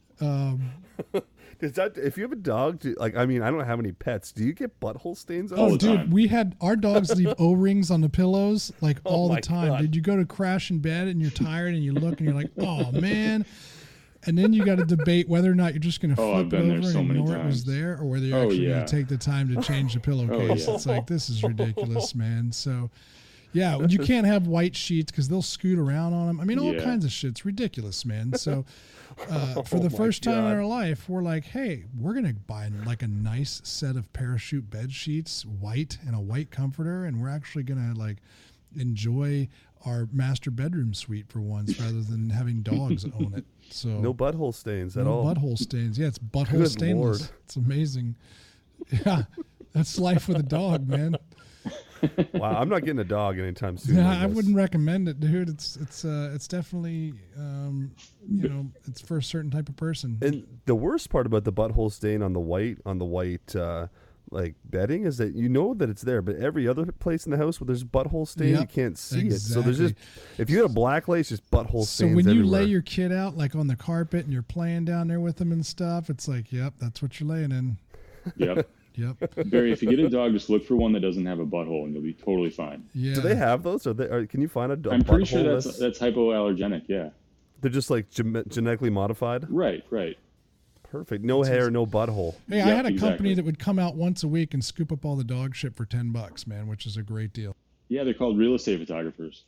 if you have a dog, I don't have any pets. Do you get butthole stains on? Oh, dude, our dogs leave O-rings on the pillows like all the time. God. Did you go to crash in bed and you're tired and you look and you're like, oh man, and then you got to debate whether or not you're just going to flip it over and ignore it was there, or whether you're actually going to take the time to change the pillowcase. It's like, this is ridiculous, man. So. Yeah, you can't have white sheets because they'll scoot around on them. I mean, all kinds of shit. It's ridiculous, man. So for the first time in our life, we're like, hey, we're going to buy like a nice set of parachute bed sheets, white, and a white comforter, and we're actually going to like enjoy our master bedroom suite for once rather than having dogs own it. So no butthole stains at all. No butthole stains. Yeah, it's butthole stainless. Lord. It's amazing. Yeah, that's life with a dog, man. Wow, I'm not getting a dog anytime soon. Yeah, I wouldn't recommend it, dude. It's definitely it's for a certain type of person. And the worst part about the butthole stain on the white like bedding is that you know that it's there, but every other place in the house where there's butthole stain, you can't see it. So there's just, if you had a black lace, just butthole stains. So when you everywhere. lay your kid out like on the carpet and you're playing down there with them and stuff, it's like, yep, that's what you're laying in. Yep. Yep. Barry, if you get a dog, just look for one that doesn't have a butthole, and you'll be totally fine. Yeah. Do they have those? Can you find a dog? I'm pretty sure that's hypoallergenic. Yeah. They're just like genetically modified. Right. Perfect. No hair, no butthole. Hey, I had a company that would come out once a week and scoop up all the dog shit for $10, man, which is a great deal. Yeah, they're called real estate photographers.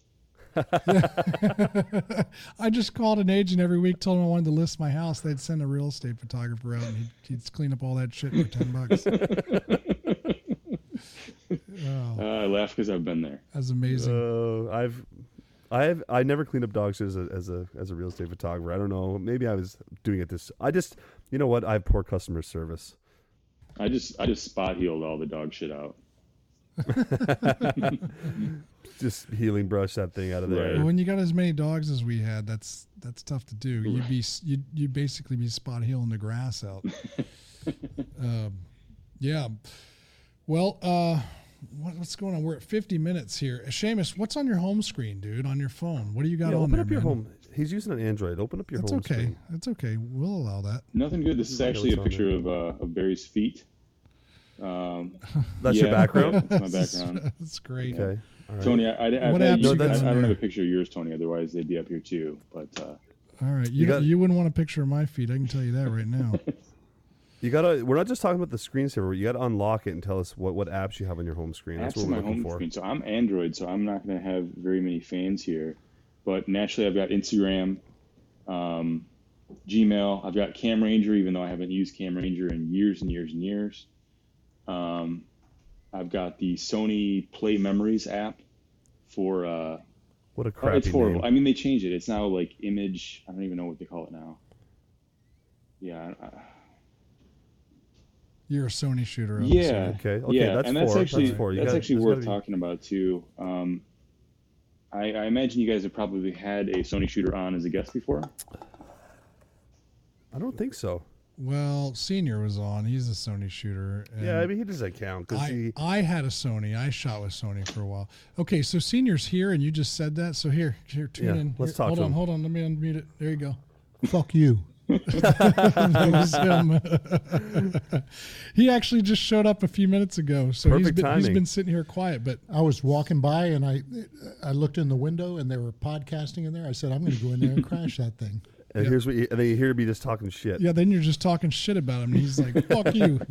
I just called an agent every week, told him I wanted to list my house. They'd send a real estate photographer out, and he'd clean up all that shit for $10. I laugh because I've been there. That's amazing. I never cleaned up dog shit as a real estate photographer. I don't know. Maybe I was doing it you know what? I have poor customer service. I just spot healed all the dog shit out. Just healing brush that thing out of there. Well, when you got as many dogs as we had, that's tough to do. You'd basically be spot healing the grass out. Yeah. Well, what's going on? We're at 50 minutes here. Seamus, what's on your home screen, dude? On your phone? What do you got on there? Open up your home. He's using an Android. Open up your That's home okay. screen. That's okay. We'll allow that. Nothing good. This is actually a picture of Barry's feet. That's your background? That's my background. That's great. Okay. All right. Tony, I What apps you got on don't have there? a picture of yours, Tony. Otherwise, they'd be up here too. But All right. You You wouldn't want a picture of my feet. I can tell you that right now. You gotta. We're not just talking about the screensaver. You gotta unlock it and tell us what apps you have on your home screen. That's apps what on we're my looking home for. screen. So I'm Android, so I'm not going to have very many fans here. But naturally, I've got Instagram, Gmail. I've got Cam Ranger, even though I haven't used Cam Ranger in years and years and years. I've got the Sony Play Memories app for. What a crappy it's horrible. name. I mean, they changed it. It's now like Image. I don't even know what they call it now. Yeah. You're a Sony shooter. I'm Yeah. Okay. Yeah, That's and that's four. actually That's four. You that's gotta- actually there's worth gotta be- talking about too. I imagine you guys have probably had a Sony shooter on as a guest before. I don't think so. Well, Senior was on. He's a Sony shooter. And Yeah, I mean he doesn't count because I had a Sony. I shot with Sony for a while. Okay, so Senior's here, and you just said that. So here, tune Yeah, in. let's Here, talk to him. Hold on. Let me unmute it. There you go. Fuck you. That was him. He actually just showed up a few minutes ago, so he's Perfect been timing. sitting here quiet. But I was walking by and I looked in the window and they were podcasting in there. I said, I'm going to go in there and crash that thing. and here's what and then you hear me just talking shit. yeah, then you're just talking shit about him, and he's like, "Fuck you."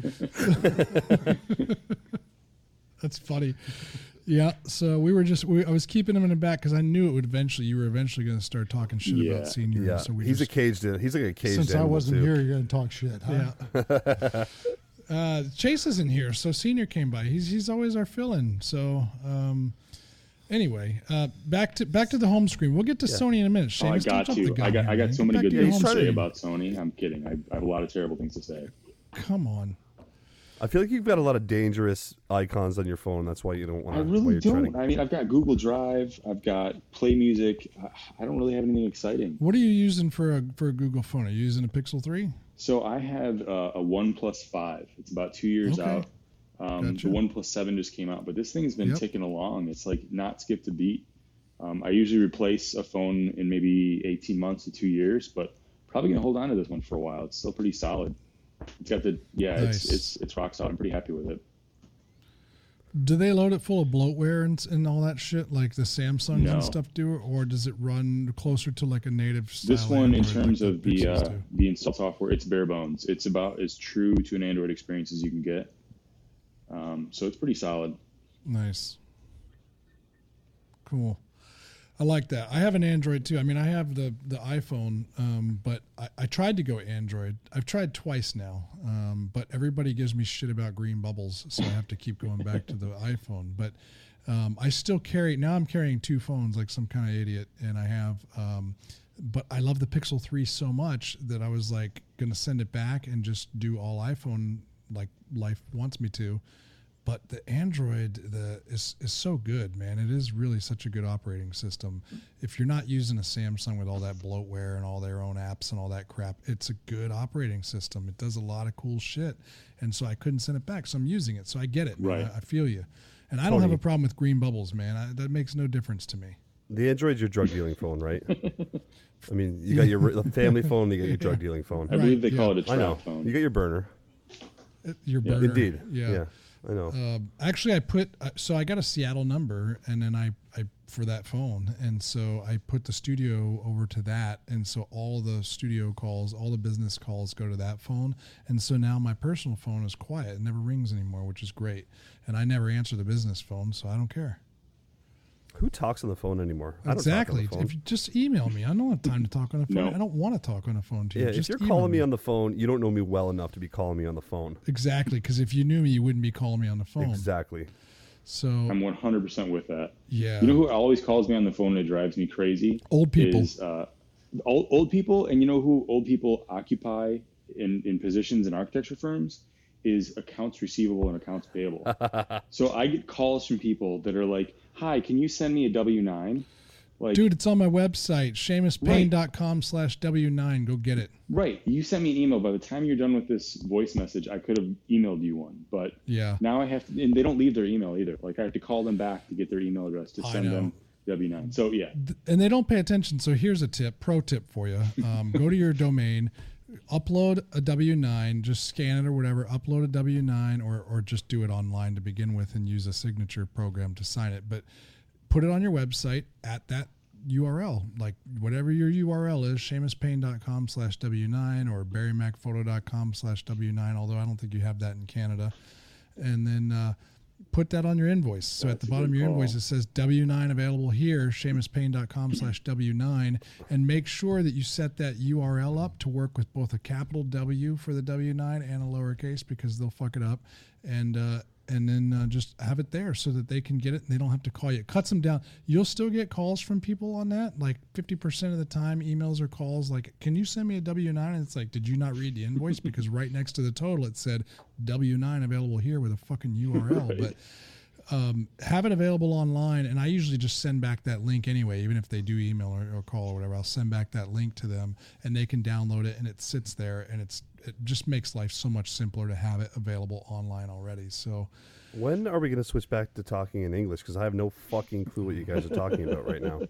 That's funny. Yeah, so I was keeping him in the back because I knew you were eventually going to start talking shit Yeah. about Senior. Yeah, So he's like a caged Since I animal, wasn't too. here, you're going to talk shit, huh? Yeah. Chase isn't here, so Senior came by. He's always our fill-in. So anyway, back to the home screen. We'll get to Sony in a minute. Oh, I Seamus, don't got jump to. the gun I here, got man. so Get many back good to your things home to say screen. about Sony. I'm kidding. I have a lot of terrible things to say. Come on. I feel like you've got a lot of dangerous icons on your phone. That's why you don't want to. I really don't. I mean, I've got Google Drive. I've got Play Music. I don't really have anything exciting. What are you using for a Google phone? Are you using a Pixel 3? So I have a OnePlus 5. It's about 2 years Okay. out. Gotcha. The OnePlus 7 just came out, but this thing's been Yep. ticking along. It's like not skipped a beat. I usually replace a phone in maybe 18 months to 2 years, but probably gonna hold on to this one for a while. It's still pretty solid. It's got Nice. it's rock solid. I'm pretty happy with it. Do they load it full of bloatware and all that shit like the Samsungs No. and stuff do, or does it run closer to like a native style? This one, in Android terms like of Pixels do? the install software, it's bare bones. It's about as true to an Android experience as you can get. So it's pretty solid. Nice. Cool. I like that. I have an Android too. I mean, I have the iPhone, but I tried to go Android. I've tried twice now, but everybody gives me shit about green bubbles, so I have to keep going back to the iPhone. But I still I'm carrying two phones like some kind of idiot, and I have, but I love the Pixel 3 so much that I was like going to send it back and just do all iPhone like life wants me to. But the Android is so good, man. It is really such a good operating system. If you're not using a Samsung with all that bloatware and all their own apps and all that crap, it's a good operating system. It does a lot of cool shit. And so I couldn't send it back, so I'm using it. So I get it, man. Right. I feel you. And I don't have a problem with green bubbles, man. That makes no difference to me. The Android's your drug dealing phone, right? I mean, you got your family phone, you got your drug dealing phone. I believe they yeah. call it a I know. trap phone. You got your burner. Your burner. Indeed. Yeah. Yeah. I know. Actually, I got a Seattle number, and then I for that phone, and so I put the studio over to that, and so all the studio calls, all the business calls go to that phone, and so now my personal phone is quiet; it never rings anymore, which is great, and I never answer the business phone, so I don't care. Who talks on the phone anymore? I don't Exactly. talk on the phone. If you just email me, I don't have time to talk on the phone. No. I don't want to talk on the phone to you. Yeah, Just if you're email calling me on the phone, you don't know me well enough to be calling me on the phone. Exactly, because if you knew me, you wouldn't be calling me on the phone. Exactly. So I'm 100% with that. yeah, You know who always calls me on the phone and it drives me crazy? old people. Is old people, and you know who old people occupy in positions in architecture firms is accounts receivable and accounts payable. So I get calls from people that are like, "Hi, can you send me a W-9?" Like, Dude, it's on my website, SeamusPayne.com/W9. Go get it. right, you sent me an email. By the time you're done with this voice message, I could have emailed you one, but Yeah. now I have to, and they don't leave their email either. Like I have to call them back to get their email address to I send know. them W9. So yeah, And they don't pay attention. So here's a pro tip for you. Go to your domain, upload a W9, just scan it or whatever, upload a W9 or just do it online to begin with and use a signature program to sign it. But put it on your website at that URL, like whatever your URL is, SeamusPayne.com/W9 or BarryMacPhoto.com/W9, although I don't think you have that in Canada. And then put that on your invoice. So at the bottom of your invoice, it says W9 available here, SeamusPayne.com/W9, and make sure that you set that URL up to work with both a capital W for the W9 and a lowercase, because they'll fuck it up. And then just have it there so that they can get it and they don't have to call you. It cuts them down. You'll still get calls from people on that. Like 50% of the time, emails or calls like, can you send me a W9? And it's like, did you not read the invoice? Because right next to the total, it said W9 available here with a fucking URL. Right. But have it available online. And I usually just send back that link anyway, even if they do email or call or whatever. I'll send back that link to them and they can download it and it sits there and it just makes life so much simpler to have it available online already. So when are we going to switch back to talking in English? Because I have no fucking clue what you guys are talking about right now.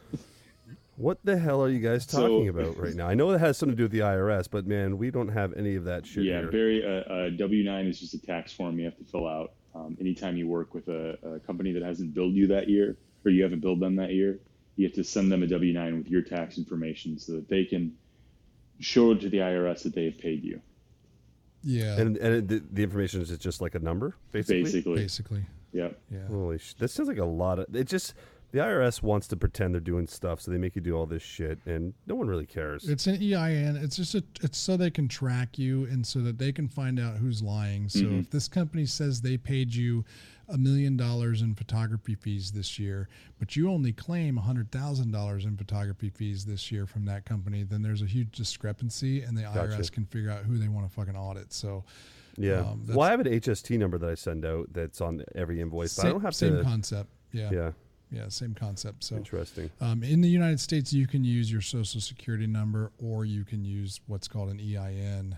What the hell are you guys talking about right now? I know it has something to do with the IRS, but man, we don't have any of that shit here. Barry, W-9 is just a tax form you have to fill out. Anytime you work with a company that hasn't billed you that year, or you haven't billed them that year, you have to send them a W-9 with your tax information so that they can show to the IRS that they have paid you. Yeah. And the information is just like a number, basically? Basically. Yep. Yeah. Holy shit. This sounds like a lot of... It just... The IRS wants to pretend they're doing stuff, so they make you do all this shit, and no one really cares. It's an EIN. It's just it's so they can track you and so that they can find out who's lying. So if this company says they paid you $1 million in photography fees this year, but you only claim $100,000 in photography fees this year from that company, then there's a huge discrepancy, and the IRS can figure out who they want to fucking audit. So. Yeah. Well, I have an HST number that I send out that's on every invoice, but I don't have same concept. Yeah. Yeah. Yeah, same concept. So interesting. In the United States, you can use your social security number or you can use what's called an EIN.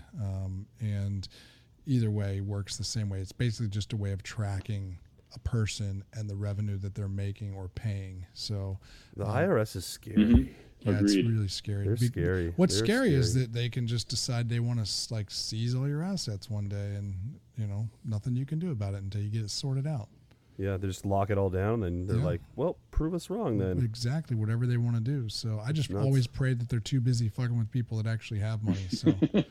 And either way works the same way. It's basically just a way of tracking a person and the revenue that they're making or paying. So the IRS is scary. Yeah, it's really scary. They're scary. What's scary is that they can just decide they want to like seize all your assets one day, and nothing you can do about it until you get it sorted out. Yeah, they just lock it all down, and they're like, well, prove us wrong then. Exactly, whatever they want to do. So I just always pray that they're too busy fucking with people that actually have money. So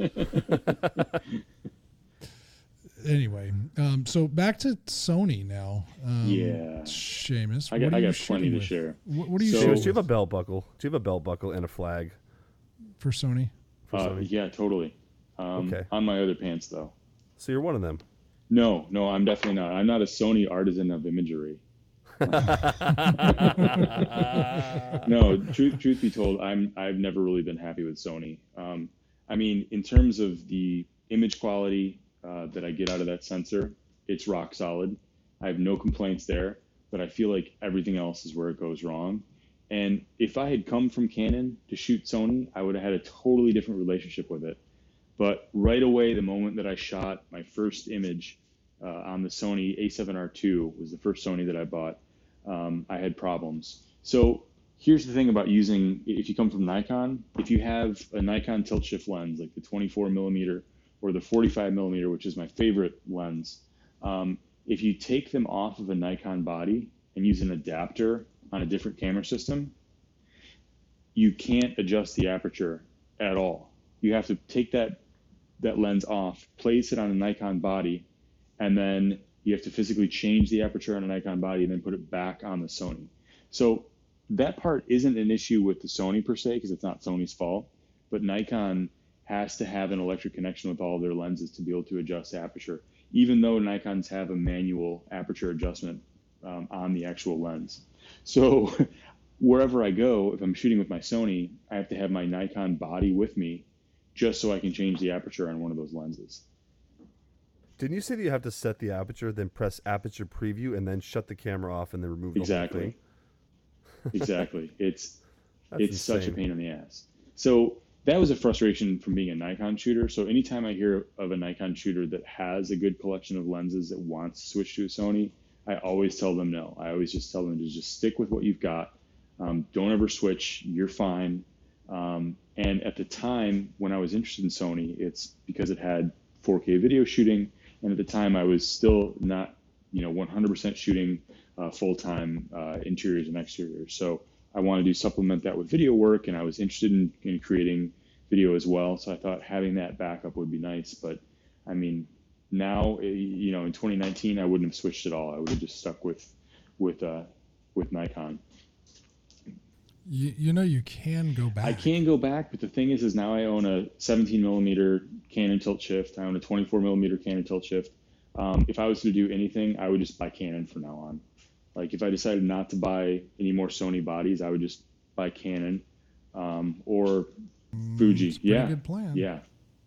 anyway, so back to Sony now. Seamus, I got plenty to share. What are you shooting? Do you have a belt buckle? Do you have a belt buckle and a flag? For Sony? Yeah, totally. Okay. On my other pants, though. So you're one of them. No, I'm definitely not. I'm not a Sony artisan of imagery. No, truth be told, I've never really been happy with Sony. I mean, in terms of the image quality that I get out of that sensor, it's rock solid. I have no complaints there, but I feel like everything else is where it goes wrong. And if I had come from Canon to shoot Sony, I would have had a totally different relationship with it. But right away, the moment that I shot my first image on the Sony A7R II, was the first Sony that I bought, I had problems. So here's the thing about using, if you come from Nikon, if you have a Nikon tilt shift lens, like the 24 millimeter or the 45 millimeter, which is my favorite lens, if you take them off of a Nikon body and use an adapter on a different camera system, you can't adjust the aperture at all. You have to take that lens off, place it on a Nikon body, and then you have to physically change the aperture on a Nikon body and then put it back on the Sony. So that part isn't an issue with the Sony per se, because it's not Sony's fault, but Nikon has to have an electric connection with all of their lenses to be able to adjust aperture, even though Nikons have a manual aperture adjustment on the actual lens. So wherever I go, if I'm shooting with my Sony, I have to have my Nikon body with me just so I can change the aperture on one of those lenses. Didn't you say that you have to set the aperture, then press aperture preview, and then shut the camera off and then remove the whole thing? Exactly. It's such a pain in the ass. So that was a frustration from being a Nikon shooter. So anytime I hear of a Nikon shooter that has a good collection of lenses that wants to switch to a Sony, I always tell them no. I always just tell them to just stick with what you've got. Don't ever switch. You're fine. And at the time when I was interested in Sony, it's because it had 4K video shooting. And at the time I was still not, 100% shooting full-time interiors and exteriors. So I wanted to supplement that with video work, and I was interested in creating video as well. So I thought having that backup would be nice. But I mean, now, in 2019, I wouldn't have switched at all. I would have just stuck with Nikon. You can go back. I can go back, but the thing is now I own a 17 millimeter Canon tilt shift. I own a 24 millimeter Canon tilt shift. If I was to do anything, I would just buy Canon from now on. Like if I decided not to buy any more Sony bodies, I would just buy Canon or Fuji. It's a pretty good plan. Yeah.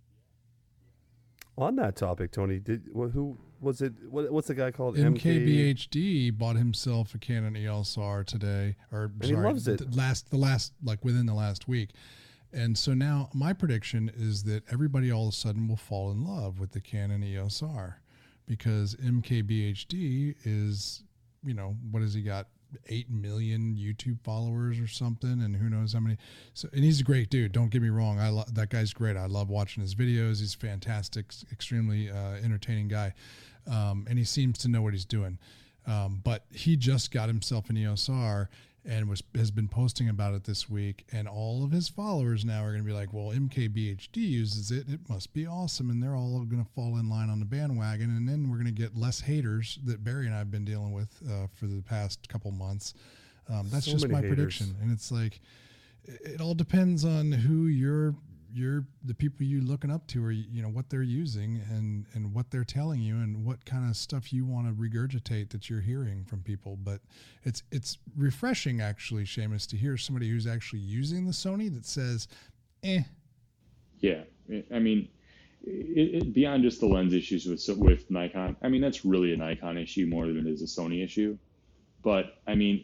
On that topic, Tony, who was it? What's the guy called? MKBHD bought himself a Canon EOS R today, he loves it. Within the last week. And so now my prediction is that everybody all of a sudden will fall in love with the Canon EOS R, because MKBHD is, what has he got? 8 million YouTube followers or something, and who knows how many. So, and he's a great dude. Don't get me wrong. That guy's great. I love watching his videos. He's fantastic, extremely entertaining guy. And he seems to know what he's doing. But he just got himself an EOS R and has been posting about it this week. And all of his followers now are going to be like, well, MKBHD uses it. It must be awesome. And they're all going to fall in line on the bandwagon. And then we're going to get less haters that Barry and I have been dealing with for the past couple months. That's so just my haters. prediction. And it's like, it all depends on who the people you looking up to, or what they're using and what they're telling you and what kind of stuff you want to regurgitate that you're hearing from people. But it's refreshing actually, Seamus, to hear somebody who's actually using the Sony that says, Yeah, I mean, beyond just the lens issues with Nikon, I mean, that's really a Nikon issue more than it is a Sony issue. But I mean,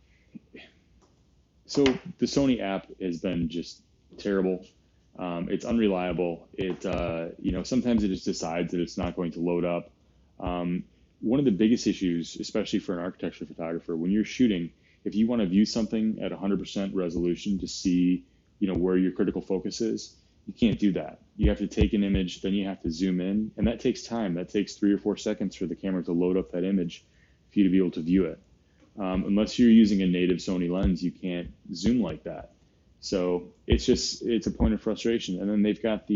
so the Sony app has been just terrible. It's unreliable. Sometimes it just decides that it's not going to load up. One of the biggest issues, especially for an architecture photographer, when you're shooting, if you want to view something at 100% resolution to see, where your critical focus is, you can't do that. You have to take an image, then you have to zoom in, and that takes time. That takes 3 or 4 seconds for the camera to load up that image for you to be able to view it. Unless you're using a native Sony lens, you can't zoom like that. So it's a point of frustration. And then they've got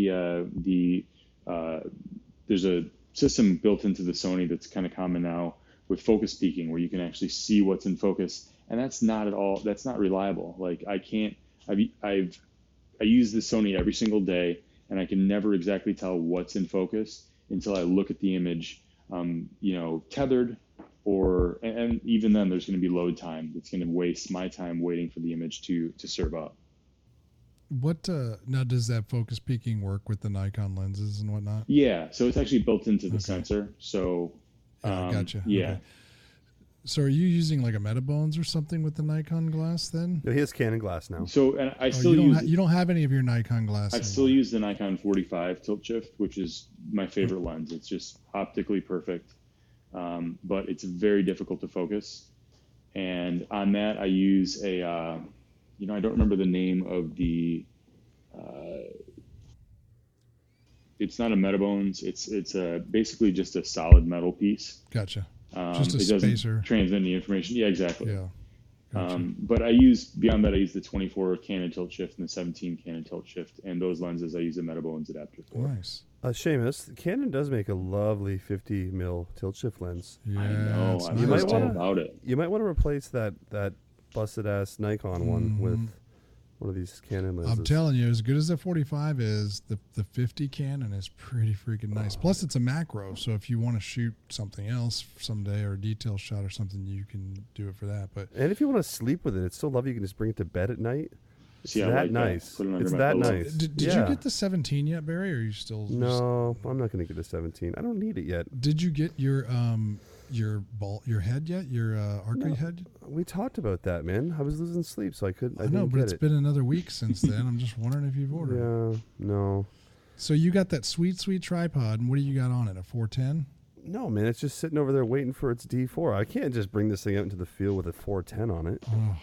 there's a system built into the Sony that's kind of common now with focus peaking, where you can actually see what's in focus. And that's not reliable. Like I use the Sony every single day, and I can never exactly tell what's in focus until I look at the image, tethered, and even then there's going to be load time that's going to waste my time waiting for the image to serve up. What now does that focus peaking work with the Nikon lenses and whatnot? Yeah, so it's actually built into the sensor. So gotcha. Yeah. Okay. So are you using like a Metabones or something with the Nikon glass then? No, he has Canon glass now. So and I still you don't have any of your Nikon glass. I still use the Nikon 45 tilt shift, which is my favorite lens. It's just optically perfect, but it's very difficult to focus. And on that, I use I don't remember the name of the. It's not a Metabones. It's basically just a solid metal piece. Gotcha. Just a it spacer. Doesn't transmit any information. Yeah, exactly. Yeah. Gotcha. But I use the 24 Canon tilt shift and the 17 Canon tilt shift, and those lenses I use a Metabones adapter for. Nice. Seamus, Canon does make a lovely 50 mil tilt shift lens. Yeah, I know. it's I'm nice. all about it. You might want to replace that busted ass Nikon one with one of these Canon lenses. I'm telling you, as good as the 45 is, the 50 Canon is pretty freaking nice. Plus, it's a macro, so if you want to shoot something else someday or a detail shot or something, you can do it for that. And if you want to sleep with it, it's so lovely. You can just bring it to bed at night. It's See, I that like nice. That. Put it under It's my that pillow. nice. Did you get the 17 yet, Barry? Or are you still? No, I'm not going to get a 17. I don't need it yet. Did you get your head yet? Your Arca head? We talked about that, man. I was losing sleep, so I couldn't. I know, but it's been another week since then. I'm just wondering if you've ordered. Yeah, no. So you got that sweet tripod, and what do you got on it? A 410? No, man. It's just sitting over there waiting for its D4. I can't just bring this thing out into the field with a 410 on it. Oh,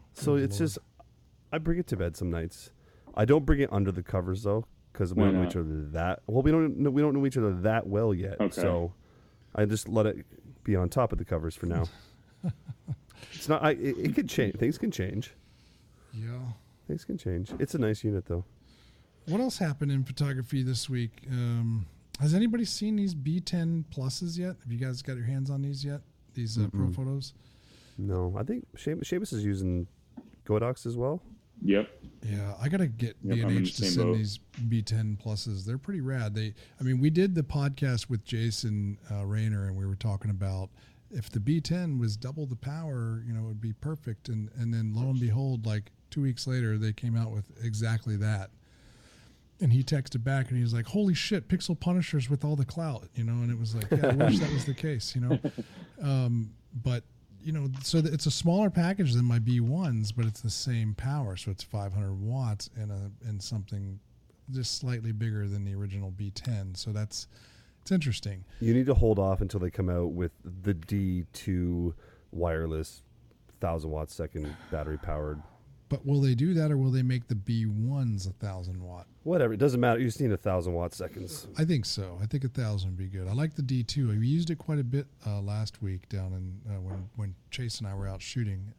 So Good it's Lord. just, I bring it to bed some nights. I don't bring it under the covers though, because we Why don't know not? each other that well. We don't know each other that well yet. Okay. So I just let it be on top of the covers for now. It's not. It could change. Things can change. Yeah. Things can change. It's a nice unit though. What else happened in photography this week? Has anybody seen these B10 pluses yet? Have you guys got your hands on these yet? These pro photos? No, I think Seamus is using Godox as well. Yep. Yeah, I gotta get Yep, I'm in B&H the to same send boat. these B10 pluses. They're pretty rad. We did the podcast with Jason Rayner, and we were talking about if the B10 was double the power, it would be perfect. And then lo and behold, like 2 weeks later, they came out with exactly that. And he texted back and he was like, "Holy shit, Pixel Punishers with all the clout," And it was like, yeah, I wish that was the case, But so it's a smaller package than my B1s, but it's the same power. So it's 500 watts and something just slightly bigger than the original B10. So it's interesting. You need to hold off until they come out with the D2 wireless 1,000 watt second battery powered. But will they do that, or will they make the B1s 1,000 watt? Whatever, it doesn't matter. You just need 1,000 watt seconds. I think so. I think 1,000 would be good. I like the D2. We used it quite a bit last week down in when Chase and I were out shooting.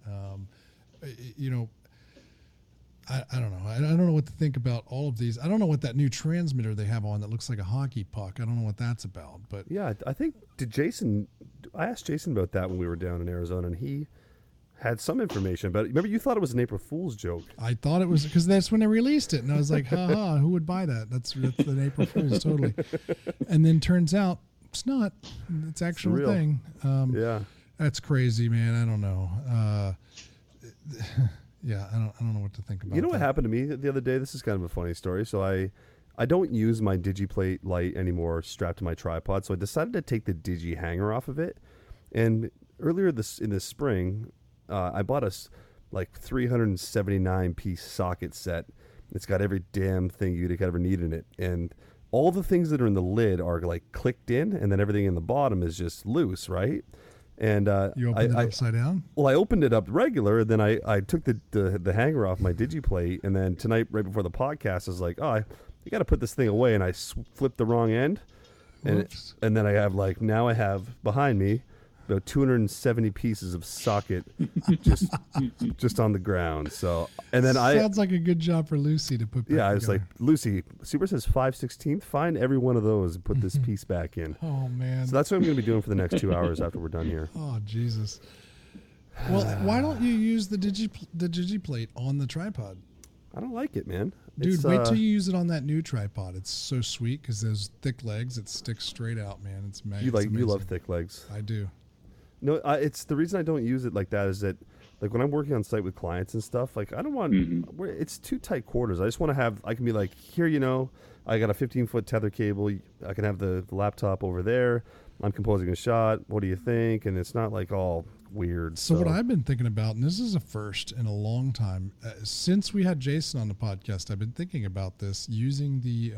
I don't know. I don't know what to think about all of these. I don't know what that new transmitter they have on that looks like a hockey puck. I don't know what that's about. But Yeah, I think I asked Jason about that when we were down in Arizona, and he had some information. But remember, you thought it was an April Fool's joke. I thought it was because that's when they released it, and I was like, "Ha ha! Who would buy that? That's an April Fool's, totally." And then turns out it's not. It's actual real. thing. Yeah. That's crazy, man. I don't know. Yeah, I don't know what to think about. You know what that. happened to me the other day? This is kind of a funny story. So I don't use my DigiPlate light anymore strapped to my tripod. So I decided to take the Digi hanger off of it. And earlier in this spring, I bought a 379 piece socket set. It's got every damn thing you'd ever need in it. And all the things that are in the lid are like clicked in, and then everything in the bottom is just loose, right? And You opened it upside down? well, I opened it up regular, and then I took the hanger off my DigiPlate, and then tonight, right before the podcast, I was like, oh, you got to put this thing away, and I flipped the wrong end, Whoops. and then I have now I have behind me about 270 pieces of socket just on the ground. So, and then Sounds like a good job for Lucy to put back I was together. like, Lucy, Super says 5/16. Find every one of those and put this piece back in. Oh, man. So that's what I'm going to be doing for the next 2 hours after we're done here. Oh, Jesus. Well, why don't you use the DigiPlate on the tripod? I don't like it, man. Dude, It's, wait till you use it on that new tripod. It's so sweet because those thick legs, it sticks straight out, man. It's you amazing. love thick legs. I do. No, it's the reason I don't use it like that is that, like, when I'm working on site with clients and stuff, like, I don't want it's too tight quarters. I just want to I can be like, here, I got a 15-foot tether cable. I can have the laptop over there. I'm composing a shot. What do you think? And it's not like all weird. So what I've been thinking about, and this is a first in a long time, since we had Jason on the podcast, I've been thinking about this, using the,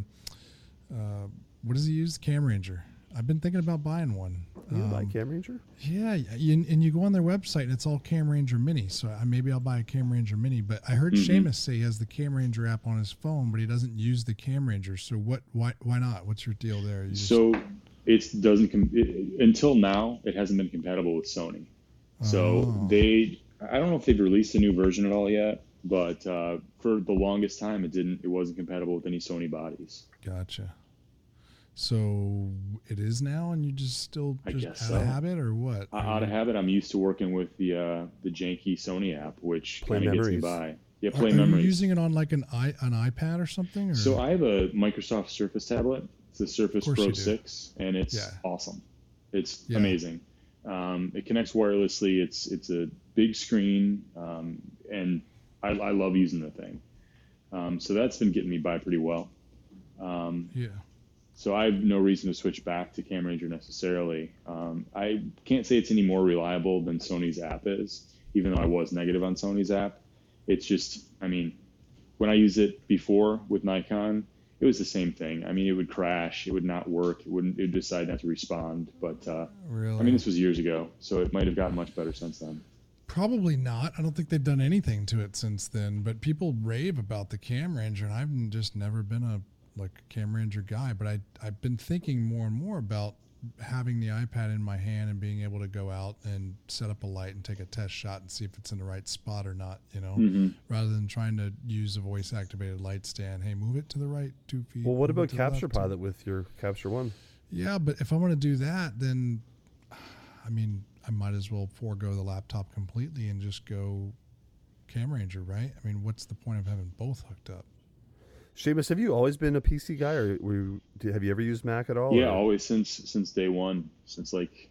what does he use? Cam Ranger. I've been thinking about buying one. You buy Cam Ranger? Yeah, and you go on their website and it's all Cam Ranger Mini. So maybe I'll buy a Cam Ranger Mini. But I heard Seamus say he has the Cam Ranger app on his phone, but he doesn't use the Cam Ranger. So why not? What's your deal there? So it doesn't until now it hasn't been compatible with Sony. So I don't know if they've released a new version at all yet, but for the longest time it wasn't compatible with any Sony bodies. Gotcha. So it is now, and you just still I just guess out so. of habit, or what? Out of habit, I'm used to working with the janky Sony app, which Play kind of gets me Memories. by. Yeah, Play Are you Memories. using it on like an iPad or something? Or? So I have a Microsoft Surface tablet. It's the Surface Of course Pro you do. 6, and it's Yeah. awesome. It's Yeah. amazing. It connects wirelessly. It's a big screen, and I love using the thing. So that's been getting me by pretty well. Yeah. So I have no reason to switch back to Cam Ranger necessarily. I can't say it's any more reliable than Sony's app is, even though I was negative on Sony's app. It's just, when I used it before with Nikon, it was the same thing. It would crash, it would not work, it would decide not to respond. But Really? this was years ago, so it might have gotten much better since then. Probably not. I don't think they've done anything to it since then. But people rave about the Cam Ranger, and I've just never been a Cam Ranger guy. But I've been thinking more and more about having the iPad in my hand and being able to go out and set up a light and take a test shot and see if it's in the right spot or not. Rather than trying to use a voice activated light stand. Hey, move it to the right 2 feet. Well, what about to the Capture left. Pilot with your Capture One? Yeah, but if I want to do that, then I might as well forego the laptop completely and just go Cam Ranger, right? I mean, what's the point of having both hooked up? Seamus, have you always been a PC guy, or have you ever used Mac at all? Yeah, or? always since day one, since like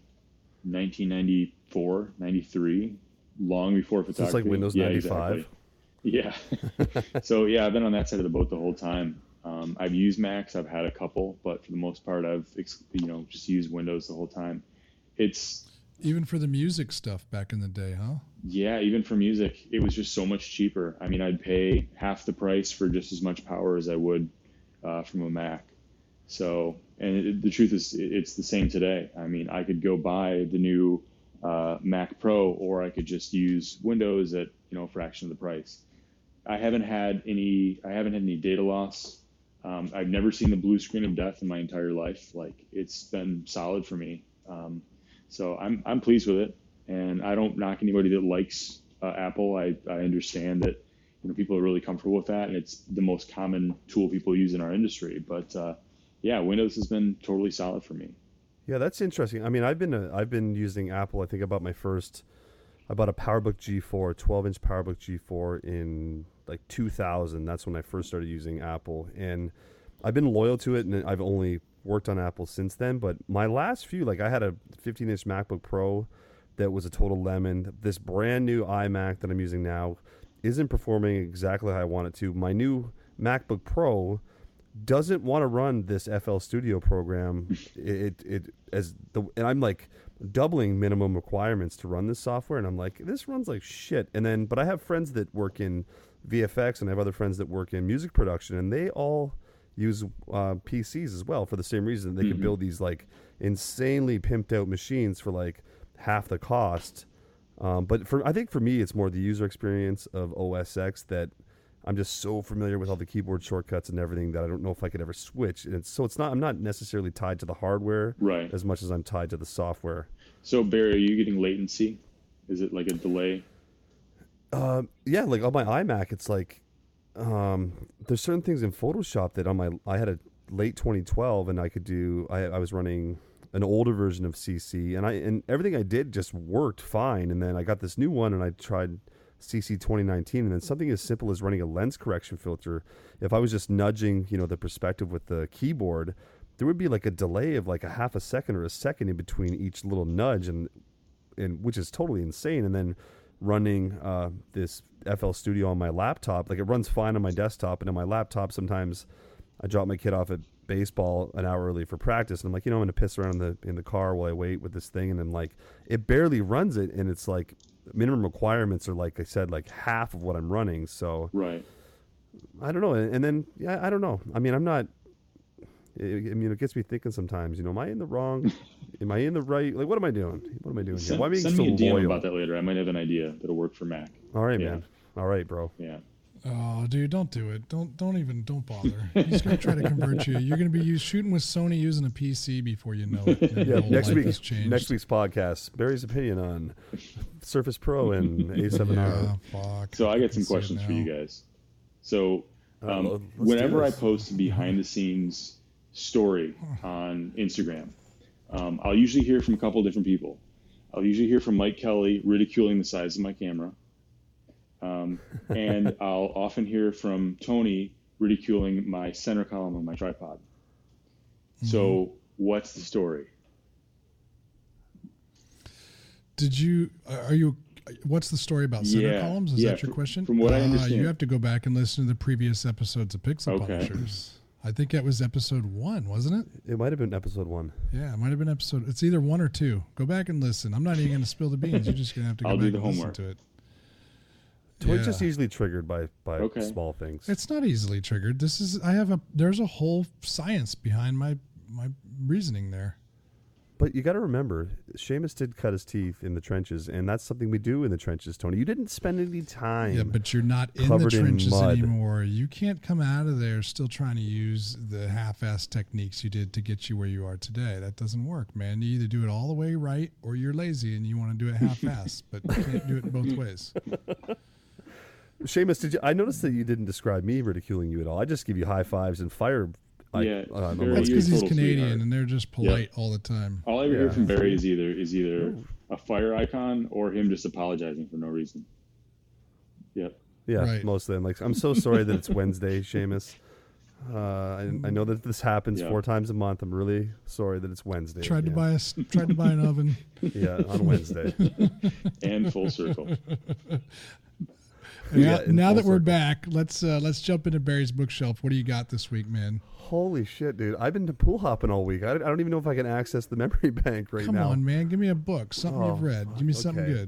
1994, 93, long before photography. Since like Windows 95. Yeah. So yeah, I've been on that side of the boat the whole time. I've used Macs. I've had a couple, but for the most part, I've just used Windows the whole time. It's even for the music stuff back in the day, huh? Yeah, even for music, it was just so much cheaper. I mean, I'd pay half the price for just as much power as I would from a Mac. So, and the truth is, it's the same today. I mean, I could go buy the new Mac Pro, or I could just use Windows at a fraction of the price. I haven't had any data loss. I've never seen the blue screen of death in my entire life. Like, it's been solid for me. So I'm pleased with it, and I don't knock anybody that likes Apple. I understand that people are really comfortable with that, and it's the most common tool people use in our industry. But yeah, Windows has been totally solid for me. Yeah, that's interesting. I mean, I've been using Apple. I think I bought a PowerBook G4, 12-inch PowerBook G4 in like 2000. That's when I first started using Apple, and I've been loyal to it, and I've only worked on Apple since then. But my last few, like I had a 15-inch MacBook Pro that was a total lemon. This brand new iMac that I'm using now isn't performing exactly how I want it to. My new MacBook Pro doesn't want to run this FL Studio program. And I'm like doubling minimum requirements to run this software, and I'm like, this runs like shit. But I have friends that work in VFX, and I have other friends that work in music production, and they all use PCs as well for the same reason. They can build these like insanely pimped out machines for like half the cost. But I think for me, it's more the user experience of OS X that I'm just so familiar with all the keyboard shortcuts and everything that I don't know if I could ever switch. And I'm not necessarily tied to the hardware as much as I'm tied to the software. So Barry, are you getting latency? Is it like a delay? Yeah, like on my iMac, it's like there's certain things in Photoshop that I had a late 2012, and I was running an older version of CC, and everything I did just worked fine. And then I got this new one, and I tried CC 2019, and then something as simple as running a lens correction filter, if I was just nudging the perspective with the keyboard, there would be like a delay of like a half a second or a second in between each little nudge, and which is totally insane. And then running this FL Studio on my laptop, like it runs fine on my desktop, and on my laptop sometimes I drop my kid off at baseball an hour early for practice, and I'm like, I'm going to piss around in the car while I wait with this thing, and then like it barely runs it, and it's like minimum requirements are, like I said, like half of what I'm running. So I don't know. And then I don't know. I mean, I'm not. It gets me thinking sometimes. Am I in the wrong? Am I in the right? Like, what am I doing? What am I doing here? Why am I being send so me a DM loyal about that later. I might have an idea that'll work for Mac. All right, man. All right, bro. Yeah. Oh, dude, don't do it. Don't bother. He's going to try to convert you. You're going to be shooting with Sony using a PC before you know it. Yeah, next week's podcast, Barry's opinion on Surface Pro and A7R. Yeah, fuck. So I got some questions for you guys. So whenever I post a behind the scenes story on Instagram, I'll usually hear from a couple of different people. I'll usually hear from Mike Kelly ridiculing the size of my camera. And I'll often hear from Tony ridiculing my center column on my tripod. So what's the story? What's the story about center columns? Is that your question? From what I understand. You have to go back and listen to the previous episodes of Pixel Publishers. I think that was episode 1, wasn't it? It might have been episode 1. Yeah, it might have been episode. It's either 1 or 2. Go back and listen. I'm not even going to spill the beans. You're just going to have to go back and listen to it. It's just easily triggered by small things. It's not easily triggered. There's a whole science behind my reasoning there. But you got to remember, Seamus did cut his teeth in the trenches, and that's something we do in the trenches, Tony. You didn't spend any time. Yeah, but you're not in the covered in trenches mud. anymore. You can't come out of there still trying to use the half-assed techniques you did to get you where you are today. That doesn't work, man. You either do it all the way right or you're lazy and you want to do it half-assed, but you can't do it both ways. Seamus, I noticed that you didn't describe me ridiculing you at all. I just give you high fives and fire. Yeah, Barry, That's you're because a he's total Canadian sweetheart. and they're just polite all the time. All I ever hear Yeah. from Barry is either a fire icon or him just apologizing for no reason. Yep. Yeah, Right. most of them. Like, I'm so sorry that it's Wednesday, Seamus. I know that this happens Yeah. 4 times a month. I'm really sorry that it's Wednesday. Tried to again. buy an oven. Yeah, on Wednesday. And full circle. Now, in now full that we're circle. back, let's jump into Barry's bookshelf. What do you got this week, man? Holy shit, dude! I've been pool hopping all week. I don't even know if I can access the memory bank right Come now. on, man. Give me a book, something Oh, you've read. Give me something okay. good.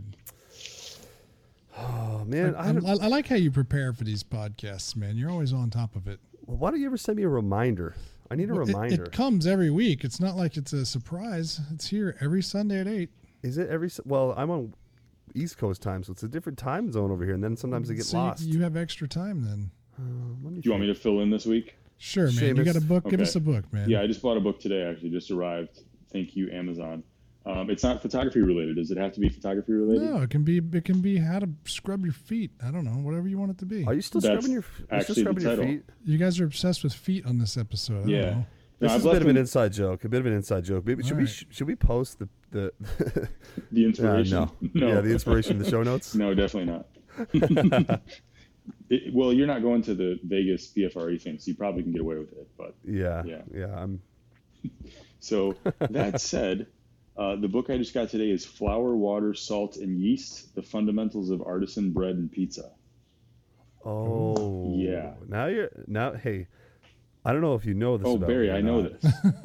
Oh man, I like how you prepare for these podcasts, man. You're always on top of it. why don't you ever send me a reminder? I need a Well, reminder. It comes every week. It's not like it's a surprise. It's here every Sunday at 8. Is it well, I'm on East Coast time, so it's a different time zone over here, and then sometimes I get So lost. you have extra time then. Let me Do you want me to fill in this week? Sure, man. Seamus. You got a book? Give Okay. us a book, man. Yeah, I just bought a book today, actually, just arrived. Thank you, Amazon. It's not photography related. Does it have to be photography related? No, it can be how to scrub your feet. I don't know, whatever you want it to be. Are you still That's scrubbing your? You're still actually the scrubbing your title. feet? You guys are obsessed with feet on this episode. I don't Yeah. know. No, This I've is a bit left of an them- inside joke. A bit of an inside joke. Maybe should All we right. should we post the The inspiration? no. No. Yeah, the inspiration in the show notes. No, definitely not. Well, you're not going to the Vegas PFRE thing, so you probably can get away with it. But Yeah, Yeah. yeah. so that said, the book I just got today is Flour, Water, Salt, and Yeast: The Fundamentals of Artisan Bread and Pizza. Oh, Yeah. Now. Hey, I don't know if you know this. Oh, about Barry, me or I know not.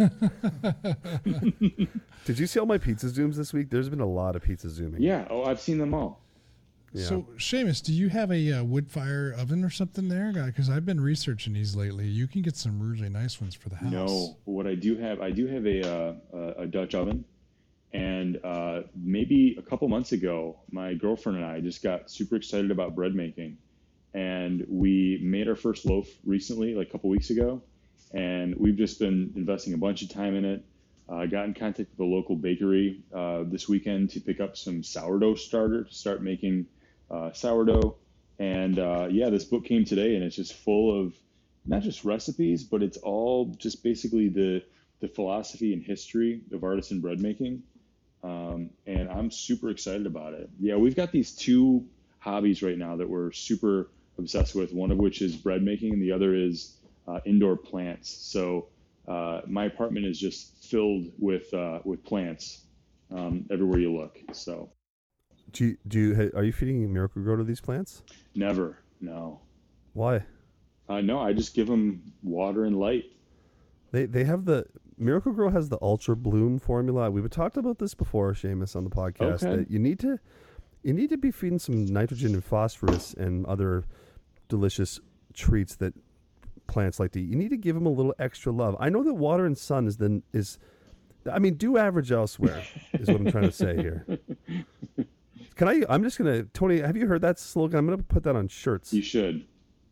this. Did you see all my pizza zooms this week? There's been a lot of pizza zooming. Yeah. Oh, I've seen them all. Yeah. So, Seamus, do you have a wood fire oven or something there, guy? Because I've been researching these lately. You can get some really nice ones for the house. No, what I do have a Dutch oven, and maybe a couple months ago, my girlfriend and I just got super excited about bread making, and we made our first loaf recently, like a couple weeks ago, and we've just been investing a bunch of time in it. Got in contact with a local bakery this weekend to pick up some sourdough starter to start making sourdough, and this book came today, and it's just full of not just recipes, but it's all just basically the philosophy and history of artisan bread making. And I'm super excited about it. Yeah, we've got these 2 hobbies right now that we're super obsessed with, one of which is bread making and the other is indoor plants. So my apartment is just filled with plants everywhere you look. So Are you feeding Miracle Grow to these plants? never, no. Why? No, I just give them water and light. They have the Miracle Grow has the Ultra Bloom formula. We've talked about this before, Seamus, on the podcast. Okay. That you need to be feeding some nitrogen and phosphorus and other delicious treats that plants like to eat. You need to give them a little extra love. I know that water and sun do average elsewhere is what I'm trying to say here. I'm just gonna, Tony, have you heard that slogan? I'm gonna put that on shirts. You should.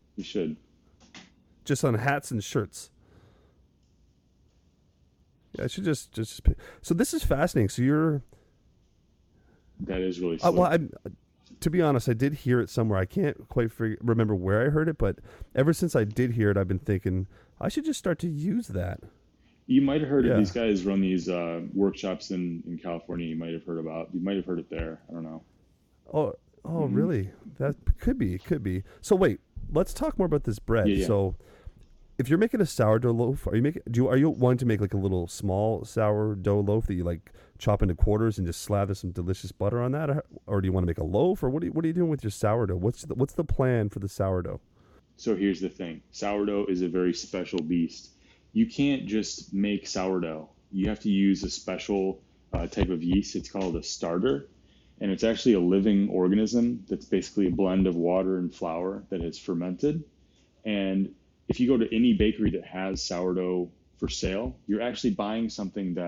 Just on hats and shirts. Yeah, I should just. So this is fascinating. So you're. That is really slick. To be honest, I did hear it somewhere. I can't quite remember where I heard it, but ever since I did hear it, I've been thinking I should just start to use that. You might have heard Yeah. of these guys run these workshops in California. You might have heard it there. I don't know. Oh, really? That could be. So wait, let's talk more about this bread. Yeah. So, if you're making a sourdough loaf, are you wanting to make like a little small sourdough loaf that you like chop into quarters and just slather some delicious butter on that, or do you want to make a loaf, or what are you doing with your sourdough? What's the plan for the sourdough? So here's the thing. Sourdough is a very special beast. You can't just make sourdough. You have to use a special type of yeast. It's called a starter. And it's actually a living organism that's basically a blend of water and flour that has fermented. And if you go to any bakery that has sourdough for sale, you're actually buying something that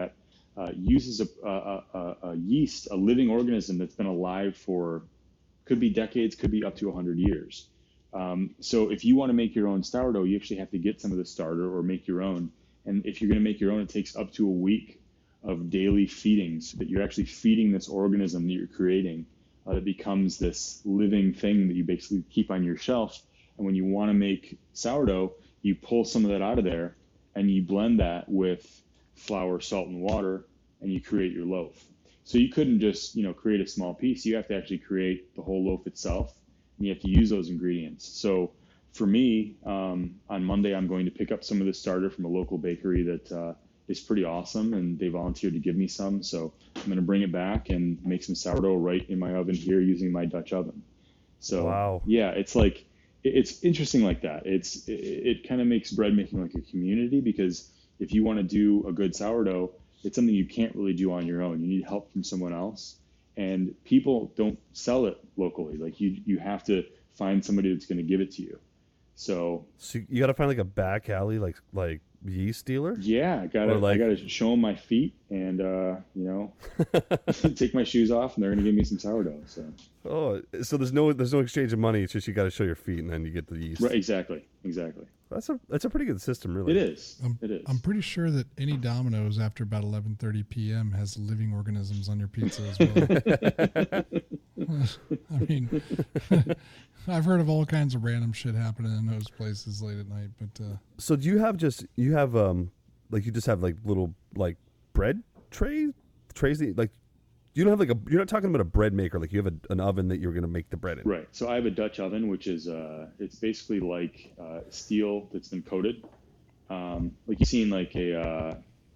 uses a yeast, a living organism that's been alive for, could be decades, could be up to 100 years. So if you want to make your own sourdough, you actually have to get some of the starter or make your own. And if you're going to make your own, it takes up to a week of daily feedings that you're actually feeding this organism that you're creating that becomes this living thing that you basically keep on your shelf. And when you want to make sourdough, you pull some of that out of there and you blend that with flour, salt, and water, and you create your loaf. So you couldn't just, create a small piece. You have to actually create the whole loaf itself, and you have to use those ingredients. So for me, on Monday, I'm going to pick up some of the starter from a local bakery that is pretty awesome, and they volunteered to give me some. So I'm going to bring it back and make some sourdough right in my oven here using my Dutch oven. So wow. Yeah, it's like, it's interesting like that. It kind of makes bread making like a community, because if you want to do a good sourdough, it's something you can't really do on your own. You need help from someone else, and people don't sell it locally. Like you have to find somebody that's going to give it to you. So you got to find like a back alley, like yeast dealer. Yeah, I gotta show them my feet and take my shoes off, and they're gonna give me some sourdough. So there's no exchange of money. It's just you got to show your feet, and then you get the yeast. Right, exactly. That's a pretty good system, really. It is. I'm pretty sure that any Domino's after about 11:30 p.m. has living organisms on your pizza as well. I mean, I've heard of all kinds of random shit happening in those places late at night. But so do you have little like bread trays that, like, you don't have you're not talking about a bread maker, like you have an oven that you're going to make the bread in. Right. So I have a Dutch oven, which is it's basically like steel that's been coated, like you've seen like a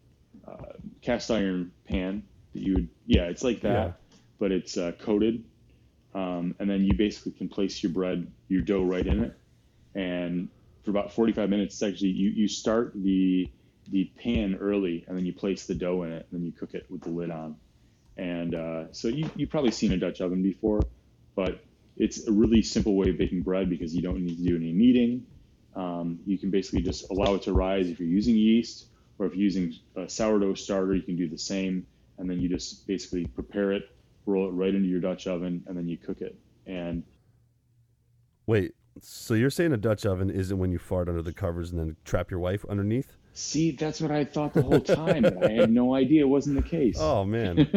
cast iron pan that you would. Yeah, it's like that, but it's coated, and then you basically can place your dough right in it, and for about 45 minutes, it's actually you start the pan early, and then you place the dough in it, and then you cook it with the lid on. And so you've probably seen a Dutch oven before, but it's a really simple way of baking bread because you don't need to do any kneading. You can basically just allow it to rise if you're using yeast, or if you're using a sourdough starter, you can do the same. And then you just basically prepare it, roll it right into your Dutch oven, and then you cook it. And wait, so you're saying a Dutch oven isn't when you fart under the covers and then trap your wife underneath? See, that's what I thought the whole time, but I had no idea it wasn't the case. Oh, man.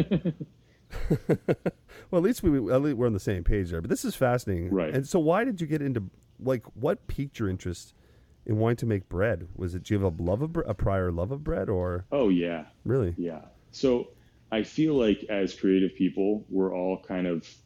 Well, at least we're on the same page there. But this is fascinating. Right. And so why did you get into, what piqued your interest in wanting to make bread? Do you have a prior love of bread, or? Oh, yeah. Really? Yeah. So I feel like as creative people, we're all kind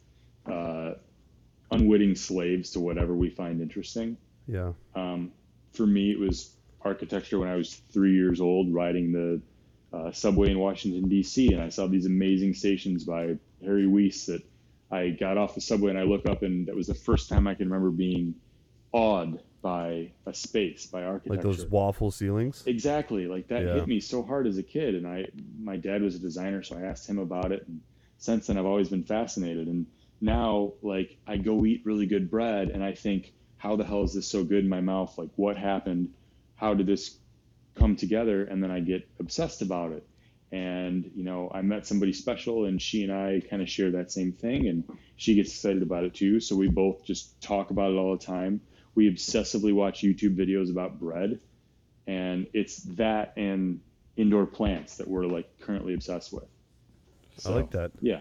of unwitting slaves to whatever we find interesting. Yeah. For me, it was architecture when I was 3 years old, riding the subway in Washington, D.C., and I saw these amazing stations by Harry Weiss that I got off the subway and I look up, and that was the first time I can remember being awed by a space, by architecture. Like those waffle ceilings? Exactly. Like that hit me so hard as a kid, and my dad was a designer, so I asked him about it, and since then I've always been fascinated. And now, like, I go eat really good bread and I think, how the hell is this so good in my mouth? Like, what happened? How did this come together? And then I get obsessed about it. And, I met somebody special, and she and I kind of share that same thing, and she gets excited about it too. So we both just talk about it all the time. We obsessively watch YouTube videos about bread, and it's that and indoor plants that we're like currently obsessed with. So, I like that. Yeah.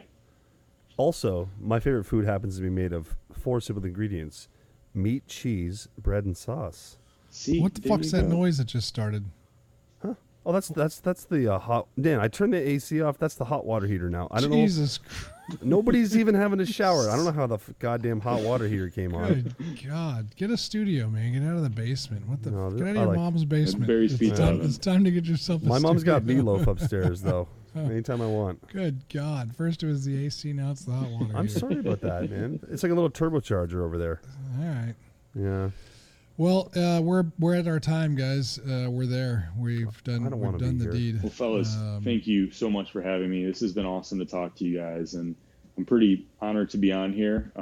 Also, my favorite food happens to be made of 4 simple ingredients: meat, cheese, bread, and sauce. See, what the fuck's that noise that just started? Huh? Oh, that's the hot. Dan, I turned the AC off. That's the hot water heater now. I don't Jesus know. Nobody's even having a shower. I don't know how the goddamn hot water heater came on. Good God, get a studio, man. Get out of the basement. What the? No, Get out of your mom's basement. Barry's pizza oven. It's time to get yourself. My mom's got studio. meatloaf upstairs though. Anytime I want. Good God! First it was the AC, now it's the hot water. I'm heater. sorry about that, man. It's like a little turbocharger over there. All right. Yeah. Well, we're at our time, guys. We're there. We've done the deed. Well, fellas, thank you so much for having me. This has been awesome to talk to you guys, and I'm pretty honored to be on here.